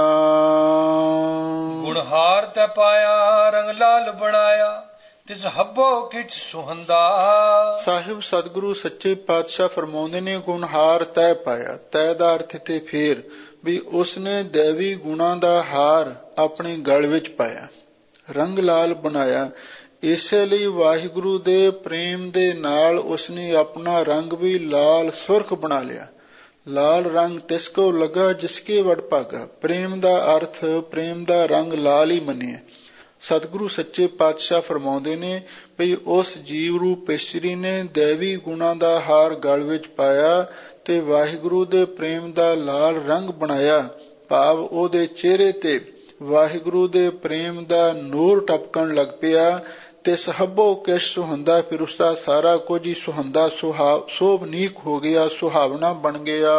ਗੁਣਹਾਰ ਤੈ ਪਾਇਆ ਰੰਗ ਲਾਲ ਬਣਾਇਆ, ਤਿਸ ਹੱਬੋ ਕਿਛ ਸੁਹੰਦਾ। ਸਾਹਿਬ ਸਤਿਗੁਰੂ ਸੱਚੇ ਪਾਤਸ਼ਾਹ ਫਰਮਾਉਂਦੇ ਨੇ, ਗੁਣਹਾਰ ਤੈ ਪਾਇਆ, ਤੈ ਦਾ ਅਰਥ ਤੇ ਫੇਰ ਵੀ ਉਸਨੇ ਦੇਵੀ ਗੁਣਾਂ ਦਾ ਹਾਰ ਆਪਣੇ ਗਲ ਵਿੱਚ ਪਾਇਆ, ਰੰਗ ਲਾਲ ਬਣਾਇਆ। ਇਸੇ ਲਈ ਵਾਹਿਗੁਰੂ ਦੇ ਪ੍ਰੇਮ ਦੇ ਨਾਲ ਉਸਨੇ ਆਪਣਾ ਰੰਗ ਵੀ ਲਾਲ ਸੁਰਖ ਬਣਾ ਲਿਆ। ਲਾਲ ਰੰਗ ਤਿਸ ਕੋ ਲਗਾ ਜਿਸਕੇ ਵਡ ਭਾਗਾ। ਪ੍ਰੇਮ ਦਾ ਅਰਥ, ਪ੍ਰੇਮ ਦਾ ਰੰਗ ਲਾਲ ਹੀ ਮੰਨਿਆ। ਸਤਿਗੁਰੂ ਸੱਚੇ ਪਾਤਸ਼ਾਹ ਫਰਮਾਉਂਦੇ ਨੇ ਵੀ ਉਸ ਜੀਵ ਰੂਪ ਇਸਤਰੀ ਨੇ ਦੇਵੀ ਗੁਣਾਂ ਦਾ ਹਾਰ ਗਲ ਵਿੱਚ ਪਾਇਆ ਤੇ ਵਾਹਿਗੁਰੂ ਦੇ ਪ੍ਰੇਮ ਦਾ ਲਾਲ ਰੰਗ ਬਣਾਇਆ, ਭਾਵ ਉਹਦੇ ਚਿਹਰੇ ਤੇ ਵਾਹਿਗੁਰੂ ਦੇ ਪ੍ਰੇਮ ਦਾ ਨੂਰ ਟਪਕਣ ਲੱਗ ਪਿਆ ਤੇ ਸਹਬੋ ਕਿਸ਼ ਸੁਹੰਦਾ, ਫਿਰ ਉਸਦਾ ਸਾਰਾ ਕੁਝ ਹੀ ਸੁਹੰਦਾ ਸੋਭਨੀਕ ਹੋ ਗਿਆ, ਸੁਹਾਵਣਾ ਬਣ ਗਿਆ।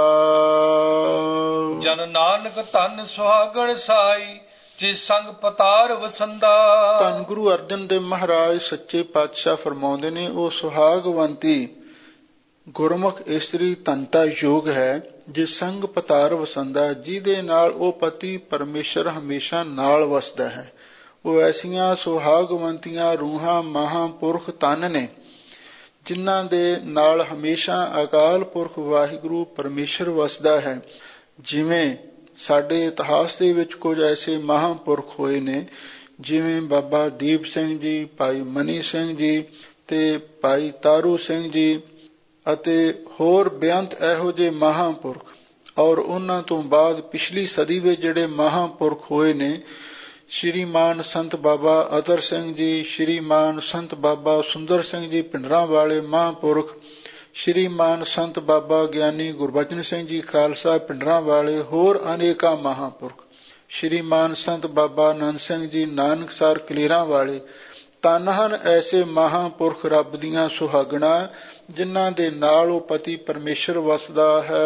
ਜਨ ਨਾਨਕ ਧਨ ਸੁਹਾਗਣ ਸਾਈ, ਜਿਸ ਸੰਗ ਪਤਾਰ ਵਸੰਦਾ। ਧੰਨ ਗੁਰੂ ਅਰਜਨ ਦੇਵ ਮਹਾਰਾਜ ਸੱਚੇ ਪਾਤਸ਼ਾਹ ਫਰਮਾਉਂਦੇ ਨੇ, ਉਹ ਸੁਹਾਗਵੰਤੀ ਗੁਰਮੁਖ ਇਸਤਰੀ ਧਨਤਾ ਯੋਗ ਹੈ, ਜਿਸ ਸੰਗ ਪਤਾਰ ਵਸੰਦਾ, ਜਿਹਦੇ ਨਾਲ ਉਹ ਪਤੀ ਪਰਮੇਸ਼ਰ ਹਮੇਸ਼ਾ ਨਾਲ ਵਸਦਾ ਹੈ। ਉਹ ਐਸੀਆਂ ਸੁਹਾਗਵੰਤੀਆਂ ਰੂਹਾਂ ਮਹਾਂਪੁਰਖ ਤਨ ਨੇ ਜਿਨ੍ਹਾਂ ਦੇ ਨਾਲ ਹਮੇਸ਼ਾ ਅਕਾਲ ਪੁਰਖ ਵਾਹਿਗੁਰੂ ਪਰਮੇਸ਼ਰ ਵਸਦਾ ਹੈ। ਜਿਵੇਂ ਸਾਡੇ ਇਤਿਹਾਸ ਦੇ ਵਿੱਚ ਕੁਝ ਐਸੇ ਮਹਾਂਪੁਰਖ ਹੋਏ ਨੇ, ਜਿਵੇਂ ਬਾਬਾ ਦੀਪ ਸਿੰਘ ਜੀ, ਭਾਈ ਮਨੀ ਸਿੰਘ ਜੀ ਤੇ ਭਾਈ ਤਾਰੂ ਸਿੰਘ ਜੀ ਅਤੇ ਹੋਰ ਬੇਅੰਤ ਇਹੋ ਜਿਹੇ ਮਹਾਂਪੁਰਖ, ਔਰ ਉਹਨਾਂ ਤੋਂ ਬਾਅਦ ਪਿਛਲੀ ਸਦੀ ਵਿੱਚ ਜਿਹੜੇ ਮਹਾਂਪੁਰਖ ਹੋਏ ਨੇ, ਸ਼੍ਰੀਮਾਨ ਸੰਤ ਬਾਬਾ ਅਤਰ ਸਿੰਘ ਜੀ, ਸ਼੍ਰੀਮਾਨ ਸੰਤ ਬਾਬਾ ਸੁੰਦਰ ਸਿੰਘ ਜੀ ਪਿੰਡਰਾਂ ਵਾਲੇ ਮਹਾਂਪੁਰਖ, ਸ਼੍ਰੀਮਾਨ ਸੰਤ ਬਾਬਾ ਗਿਆਨੀ ਗੁਰਬਚਨ ਸਿੰਘ ਜੀ ਖਾਲਸਾ ਪਿੰਡਰਾਂ ਵਾਲੇ, ਹੋਰ ਅਨੇਕਾਂ ਮਹਾਂਪੁਰਖ, ਸ਼੍ਰੀਮਾਨ ਸੰਤ ਬਾਬਾ ਆਨੰਦ ਸਿੰਘ ਜੀ ਨਾਨਕਸਰ ਕਲੇਰਾਂ ਵਾਲੇ, ਧੰਨ ਹਨ ਐਸੇ ਮਹਾਂਪੁਰਖ ਰੱਬ ਦੀਆਂ ਸੁਹਾਗਣਾ ਜਿਨ੍ਹਾਂ ਦੇ ਨਾਲ ਉਹ ਪਤੀ ਪਰਮੇਸ਼ਰ ਵਸਦਾ ਹੈ।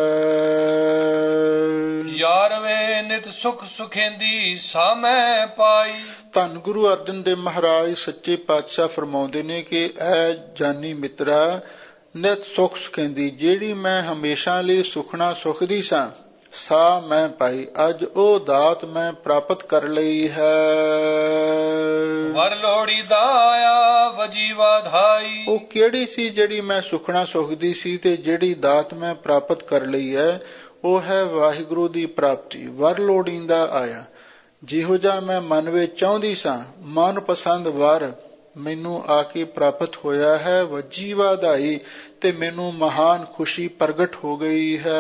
ਯਾਰ ਵੇ ਨਿਤ ਸੁਖ ਸੁਖੇਂਦੀ ਸਾਮੈ ਪਾਈ। ਧੰਨ ਗੁਰੂ ਅਰਜਨ ਦੇਵ ਮਹਾਰਾਜ ਸੱਚੇ ਪਾਤਸ਼ਾਹ ਫਰਮਾਉਂਦੇ ਨੇ ਕਿ ਐ ਜਾਨੀ ਮਿੱਤਰਾ, ਨਿਤ ਸੁਖ ਸੁਖੇਂਦੀ, ਜਿਹੜੀ ਮੈਂ ਹਮੇਸ਼ਾ ਲਈ ਸੁਖਣਾ ਸੁਖਦੀ ਸਾਂ, ਸਾ ਮੈਂ ਪਾਈ, ਅੱਜ ਉਹ ਦਾਤ ਮੈਂ ਪ੍ਰਾਪਤ ਕਰ ਲਈ ਹੈ। ਵਰ ਲੋੜੀ ਦਾ ਆਇਆ ਵਜੀ ਵਾਧਾਈ। ਉਹ ਕਿਹੜੀ ਸੀ ਜਿਹੜੀ ਮੈਂ ਸੁਖਣਾ ਸੁਖਦੀ ਸੀ ਤੇ ਜਿਹੜੀ ਦਾਤ ਮੈਂ ਪ੍ਰਾਪਤ ਕਰ ਲਈ ਹੈ? ਉਹ ਹੈ ਵਾਹਿਗੁਰੂ ਦੀ ਪ੍ਰਾਪਤੀ। ਵਰ ਲੋੜੀਂਦਾ ਆਇਆ, ਜਿਹੋ ਜਿਹਾ ਮੈਂ ਮਨ ਵਿੱਚ ਚਾਹੁੰਦੀ ਸਾਂ, ਮਨ ਪਸੰਦ ਵਰ ਮੈਨੂੰ ਆ ਕੇ ਪ੍ਰਾਪਤ ਹੋਇਆ ਹੈ। ਵਜੀ ਵਾਧਾਈ, ਤੇ ਮੈਨੂੰ ਮਹਾਨ ਖੁਸ਼ੀ ਪ੍ਰਗਟ ਹੋ ਗਈ ਹੈ।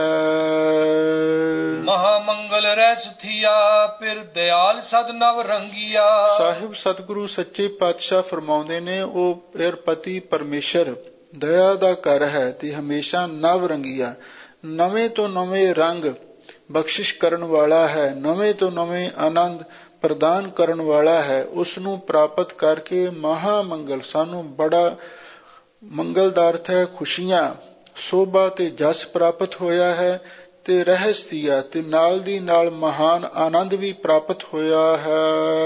ਮਹਾਮੰਗਲ ਰਸ ਥੀਆ, ਫਿਰ ਦਿਆਲ ਸਦ ਨਵ ਰੰਗੀਆ। ਸਾਹਿਬ ਸਤਿਗੁਰੂ ਸੱਚੇ ਪਾਤਸ਼ਾਹ ਫਰਮਾਉਂਦੇ ਨੇ, ਉਹ ਫਿਰ ਪਤੀ ਪਰਮੇਸ਼ਰ ਦਇਆ ਦਾ ਘਰ ਹੈ ਤੇ ਹਮੇਸ਼ਾ ਨਵ ਰੰਗੀਆ, ਨਵੇਂ ਤੋਂ ਨਵੇਂ ਰੰਗ ਬਖਸ਼ਿਸ਼ ਕਰਨ ਵਾਲਾ ਹੈ, ਨਵੇਂ ਤੋਂ ਨਵੇਂ ਆਨੰਦ ਪ੍ਰਦਾਨ ਕਰਨ ਵਾਲਾ ਹੈ। ਉਸ ਨੂੰ ਪ੍ਰਾਪਤ ਕਰਕੇ ਮਹਾਮੰਗਲ, ਸਾਨੂੰ ਬੜਾ ਮੰਗਲ ਦਾ ਅਰਥ ਹੈ ਖੁਸ਼ੀਆਂ, ਸੋਭਾ ਤੇ ਜਸ ਪ੍ਰਾਪਤ ਹੋਇਆ ਹੈ ਤੇ ਰਹਿਸ ਦੀਆ, ਤੇ ਨਾਲ ਦੀ ਨਾਲ ਮਹਾਨ ਆਨੰਦ ਵੀ ਪ੍ਰਾਪਤ ਹੋਇਆ ਹੈ।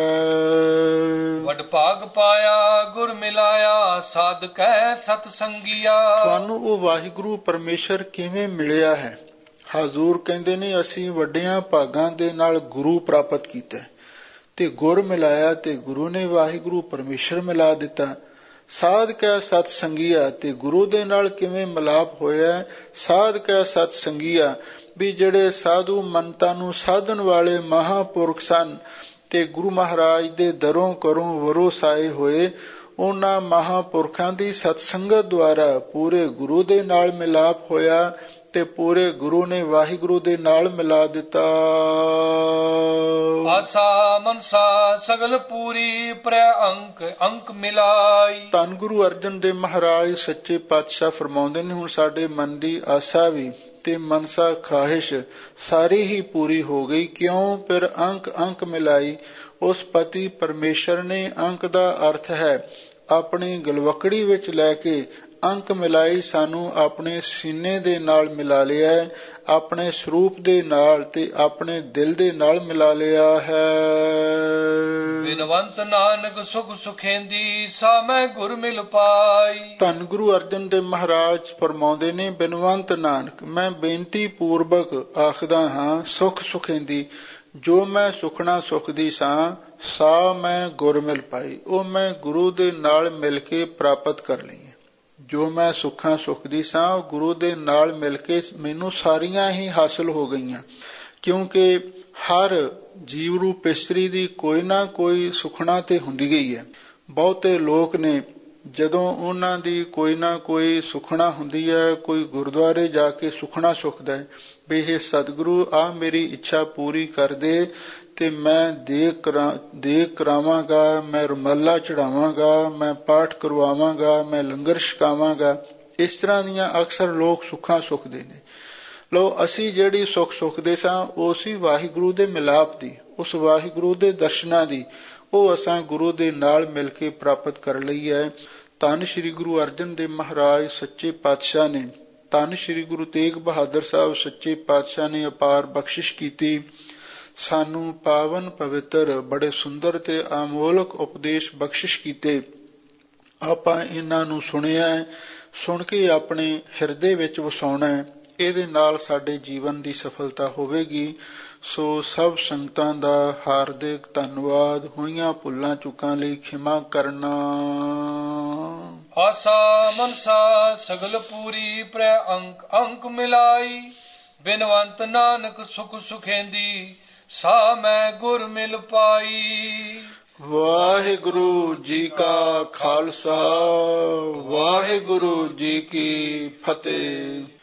ਵਡ ਭਾਗ ਪਾਇਆ ਗੁਰ ਮਿਲਾਇਆ, ਸਾਧ ਕਹਿ ਸਤ ਸੰਗੀਆ। ਤੁਹਾਨੂੰ ਉਹ ਵਾਹਿਗੁਰੂ ਪਰਮੇਸ਼ਰ ਕਿਵੇਂ ਮਿਲਿਆ ਹੈ? ਹਜ਼ੂਰ ਕਹਿੰਦੇ ਨੇ, ਅਸੀਂ ਵੱਡਿਆਂ ਭਾਗਾਂ ਦੇ ਨਾਲ ਗੁਰੂ ਪ੍ਰਾਪਤ ਕੀਤਾ ਤੇ ਗੁਰ ਮਿਲਾਇਆ ਤੇ ਗੁਰੂ ਨੇ ਵਾਹਿਗੁਰੂ ਪਰਮੇਸ਼ਰ ਮਿਲਾ ਦਿੱਤਾ। ਸਾਧ ਕਹਿ ਸਤ ਸੰਗੀਆ, ਤੇ ਗੁਰੂ ਦੇ ਨਾਲ ਕਿਵੇਂ ਮਿਲਾਪ ਹੋਇਆ? ਸਾਧ ਕਹਿ ਸਤ ਸੰਗੀਆ, ਵੀ ਜਿਹੜੇ ਸਾਧੂ ਮੰਤਾਂ ਨੂੰ ਸਾਧਨ ਵਾਲੇ ਮਹਾਂਪੁਰਖ ਸਨ ਤੇ ਗੁਰੂ ਮਹਾਰਾਜ ਦੇ ਦਰੋਂ ਕਰੋਂ ਵਰੋਸਾਏ ਹੋਏ, ਉਹਨਾਂ ਮਹਾਂਪੁਰਖਾਂ ਦੀ ਸਤਸੰਗਤ ਦੁਆਰਾ ਪੂਰੇ ਗੁਰੂ ਦੇ ਨਾਲ ਮਿਲਾਪ ਹੋਇਆ ਤੇ ਪੂਰੇ ਗੁਰੂ ਨੇ ਵਾਹਿਗੁਰੂ ਦੇ ਨਾਲ ਮਿਲਾ ਦਿੱਤਾ। ਆਸਾ ਮਨਸਾ ਸਗਲ ਪੂਰੀ, ਪ੍ਰੈ ਅੰਕ ਅੰਕ ਮਿਲਾਈ। ਧੰਨ ਗੁਰੂ ਅਰਜਨ ਦੇਵ ਮਹਾਰਾਜ ਸੱਚੇ ਪਾਤਸ਼ਾਹ ਫਰਮਾਉਂਦੇ ਨੇ, ਹੁਣ ਸਾਡੇ ਮਨ ਦੀ ਆਸਾ ਵੀ ਤੇ ਮਨਸਾ ਖਾਹਿਸ਼ ਸਾਰੀ ਹੀ ਪੂਰੀ ਹੋ ਗਈ। ਕਿਉਂ? ਫਿਰ ਅੰਕ ਅੰਕ ਮਿਲਾਈ। ਉਸ ਪਤੀ ਪਰਮੇਸ਼ਰ ਨੇ, ਅੰਕ ਦਾ ਅਰਥ ਹੈ ਆਪਣੀ ਗਲਵਕੜੀ ਵਿੱਚ ਲੈ ਕੇ ਅੰਕ ਮਿਲਾਈ, ਸਾਨੂੰ ਆਪਣੇ ਸੀਨੇ ਦੇ ਨਾਲ ਮਿਲਾ ਲਿਆ ਹੈ, ਆਪਣੇ ਸਰੂਪ ਦੇ ਨਾਲ ਤੇ ਆਪਣੇ ਦਿਲ ਦੇ ਨਾਲ ਮਿਲਾ ਲਿਆ ਹੈ। ਬਿਨਵੰਤ ਨਾਨਕ ਸੁਖ ਸੁਖੇਂਦੀ, ਸਾ ਮੈਂ ਗੁਰ ਮਿਲ ਪਾਈ। ਧੰਨ ਗੁਰੂ ਅਰਜਨ ਦੇਵ ਮਹਾਰਾਜ ਫਰਮਾਉਂਦੇ ਨੇ, ਬਿਨਵੰਤ ਨਾਨਕ, ਮੈਂ ਬੇਨਤੀ ਪੂਰਵਕ ਆਖਦਾ ਹਾਂ, ਸੁਖ ਸੁਖੇਂਦੀ, ਜੋ ਮੈਂ ਸੁਖਣਾ ਸੁਖਦੀ ਸਾਂ, ਸਾ ਮੈਂ ਗੁਰ ਮਿਲ ਪਾਈ, ਉਹ ਮੈਂ ਗੁਰੂ ਦੇ ਨਾਲ ਮਿਲ ਕੇ ਪ੍ਰਾਪਤ ਕਰ ਲਈ। ਜੋ ਮੈਂ ਸੁੱਖਾਂ ਸੁਖਦੀ ਸਾਂ, ਉਹ ਗੁਰੂ ਦੇ ਨਾਲ ਮਿਲ ਕੇ ਮੈਨੂੰ ਸਾਰੀਆਂ ਹੀ ਹਾਸਲ ਹੋ ਗਈਆਂ। ਕਿਉਂਕਿ ਹਰ ਜੀਵ ਰੂਪ ਇਸਤਰੀ ਦੀ ਕੋਈ ਨਾ ਕੋਈ ਸੁਖਣਾ ਤੇ ਹੁੰਦੀ ਗਈ ਹੈ। ਬਹੁਤੇ ਲੋਕ ਨੇ, ਜਦੋਂ ਉਹਨਾਂ ਦੀ ਕੋਈ ਨਾ ਕੋਈ ਸੁਖਣਾ ਹੁੰਦੀ ਹੈ, ਕੋਈ ਗੁਰਦੁਆਰੇ ਜਾ ਕੇ ਸੁਖਣਾ ਸੁਖਦਾ ਹੈ, ਵੀ ਇਹ ਸਤਿਗੁਰੂ ਆ ਮੇਰੀ ਇੱਛਾ ਪੂਰੀ ਕਰ ਦੇ ਤੇ ਮੈਂ ਦੇਗ ਕਰਾ ਦੇਗ ਕਰਾਵਾਂਗਾ, ਮੈਂ ਰੁਮਾਲਾ ਚੜਾਵਾਂਗਾ, ਮੈਂ ਪਾਠ ਕਰਵਾਵਾਂਗਾ, ਮੈਂ ਲੰਗਰ ਛਕਾਵਾਂਗਾ। ਇਸ ਤਰ੍ਹਾਂ ਦੀਆਂ ਅਕਸਰ ਲੋਕ ਸੁੱਖਾਂ ਸੁੱਖਦੇ ਨੇ। ਲੋ ਅਸੀਂ ਜਿਹੜੀ ਸੁੱਖ ਸੁੱਖਦੇ ਸਾਂ ਉਹ ਸੀ ਵਾਹਿਗੁਰੂ ਦੇ ਮਿਲਾਪ ਦੀ, ਉਸ ਵਾਹਿਗੁਰੂ ਦੇ ਦਰਸ਼ਨਾਂ ਦੀ, ਉਹ ਅਸਾਂ ਗੁਰੂ ਦੇ ਨਾਲ ਮਿਲ ਕੇ ਪ੍ਰਾਪਤ ਕਰ ਲਈ ਹੈ। ਧੰਨ ਸ਼੍ਰੀ ਗੁਰੂ ਅਰਜਨ ਦੇਵ ਮਹਾਰਾਜ ਸੱਚੇ ਪਾਤਸ਼ਾਹ ਨੇ, ਧੰਨ ਸ਼੍ਰੀ ਗੁਰੂ ਤੇਗ ਬਹਾਦਰ ਸਾਹਿਬ ਸੱਚੇ ਪਾਤਸ਼ਾਹ ਨੇ ਅਪਾਰ ਬਖਸ਼ਿਸ਼ ਕੀਤੀ, ਸਾਨੂੰ ਪਾਵਨ ਪਵਿੱਤਰ ਬੜੇ ਸੁੰਦਰ ਤੇ ਅਮੋਲਕ ਉਪਦੇਸ਼ ਬਖਸ਼ਿਸ਼ ਕੀਤੇ। ਆਪਾਂ ਇਹਨਾਂ ਨੂੰ ਸੁਣਿਆ, ਸੁਣ ਕੇ ਆਪਣੇ ਹਿਰਦੇ ਵਿੱਚ ਵਸਾਉਣਾ, ਇਹਦੇ ਨਾਲ ਸਾਡੇ ਜੀਵਨ ਦੀ ਸਫਲਤਾ ਹੋਵੇਗੀ। ਸੋ ਸਭ ਸੰਗਤਾਂ ਦਾ ਹਾਰਦਿਕ ਧੰਨਵਾਦ। ਹੋਈਆਂ ਭੁੱਲਾਂ ਚੁੱਕਾਂ ਲਈ ਖਿਮਾ ਕਰਨਾ। ਆਸਾ ਮਨਸਾ ਸਗਲ ਪੂਰੀ ਪ੍ਰੈ ਅੰਕ ਅੰਕ ਮਿਲਾਈ, ਬਿਨਵੰਤ ਨਾਨਕ ਸੁਖ ਸੁਖੇਂਦੀ ਸਾ ਮੈਂ ਗੁਰ ਮਿਲ ਪਾਈ। ਵਾਹਿਗੁਰੂ ਜੀ ਕਾ ਖਾਲਸਾ, ਵਾਹਿਗੁਰੂ ਜੀ ਕੀ ਫਤਿਹ।